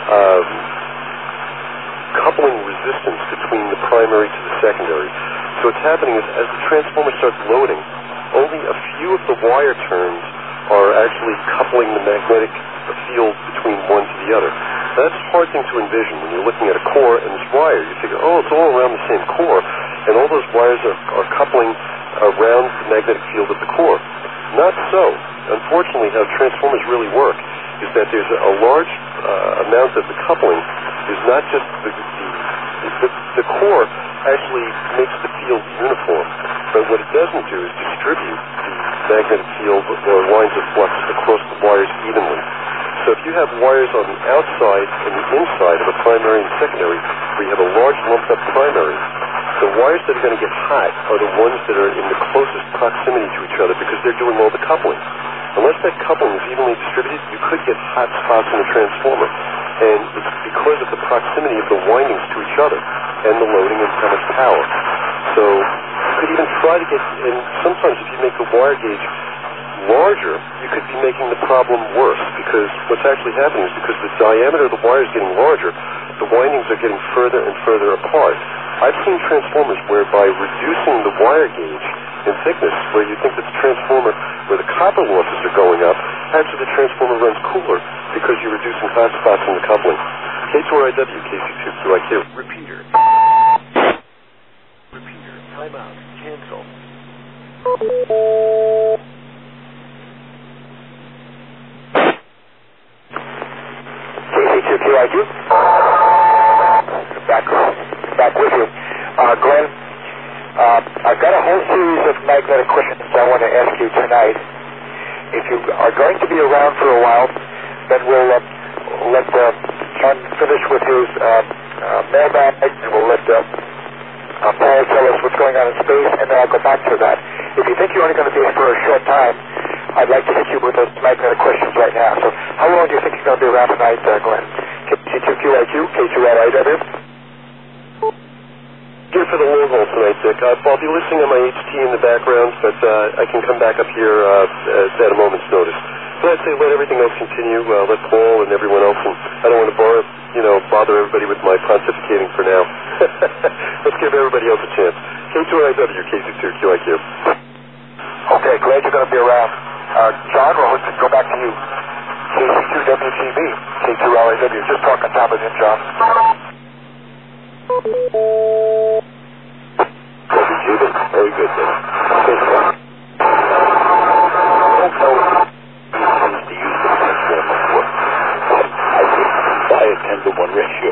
coupling resistance between the primary to the secondary. So what's happening is as the transformer starts loading, only a few of the wire turns are actually coupling the magnetic field between one to the other. Now, that's a hard thing to envision when you're looking at a core and this wire. You figure, it's all around the same core, and all those wires are coupling around the magnetic field of the core. Not so. Unfortunately, how transformers really work is that there's a large amount of the coupling is not just the core actually makes the field uniform, but what it doesn't do is distribute the magnetic field or lines of flux across the wires evenly. So if you have wires on the outside and the inside of a primary and secondary, where you have a large lumped up primary, The wires that are going to get hot are the ones that are in the closest proximity to each other because they're doing all the coupling. Unless that coupling is evenly distributed, you could get hot spots in the transformer. And it's because of the proximity of the windings to each other and the loading and how much power. So you could even try to get, and sometimes if you make the wire gauge larger, you could be making the problem worse because what's actually happening is because the diameter of the wire is getting larger, the windings are getting further and further apart. I've seen transformers whereby reducing the wire gauge in thickness, where you think that the transformer, where the copper losses are going up, actually the transformer runs cooler because you're reducing hot spots in the coupling. K2RIW, KC2QIQ. Repeater. Repeater. Timeout. Cancel. KC2QIQ. Back with you. Glenn, I've got a whole series of magnetic questions I want to ask you tonight. If you are going to be around for a while, then we'll let John finish with his mailbag, and we'll let Paul tell us what's going on in space, and then I'll go back to that. If you think you're only going to be here for a short time, I'd like to hit you with those magnetic questions right now. So how long do you think you're going to be around tonight, Glenn? KC2QIQ, K2RIW. Here for the long haul tonight, Dick. I'll be listening on my HT in the background, but I can come back up here at a moment's notice. But I'd say let everything else continue. Let Paul and everyone else, and I don't want to bother everybody with my pontificating for now. Let's give everybody else a chance. K2RIW, KC2QIQ. Okay, glad you're going to be around. John, we'll go back to you. KC2WGB, K2RIW. Just talk on top of him, John. Very good, then. I think by a 10-to-1 ratio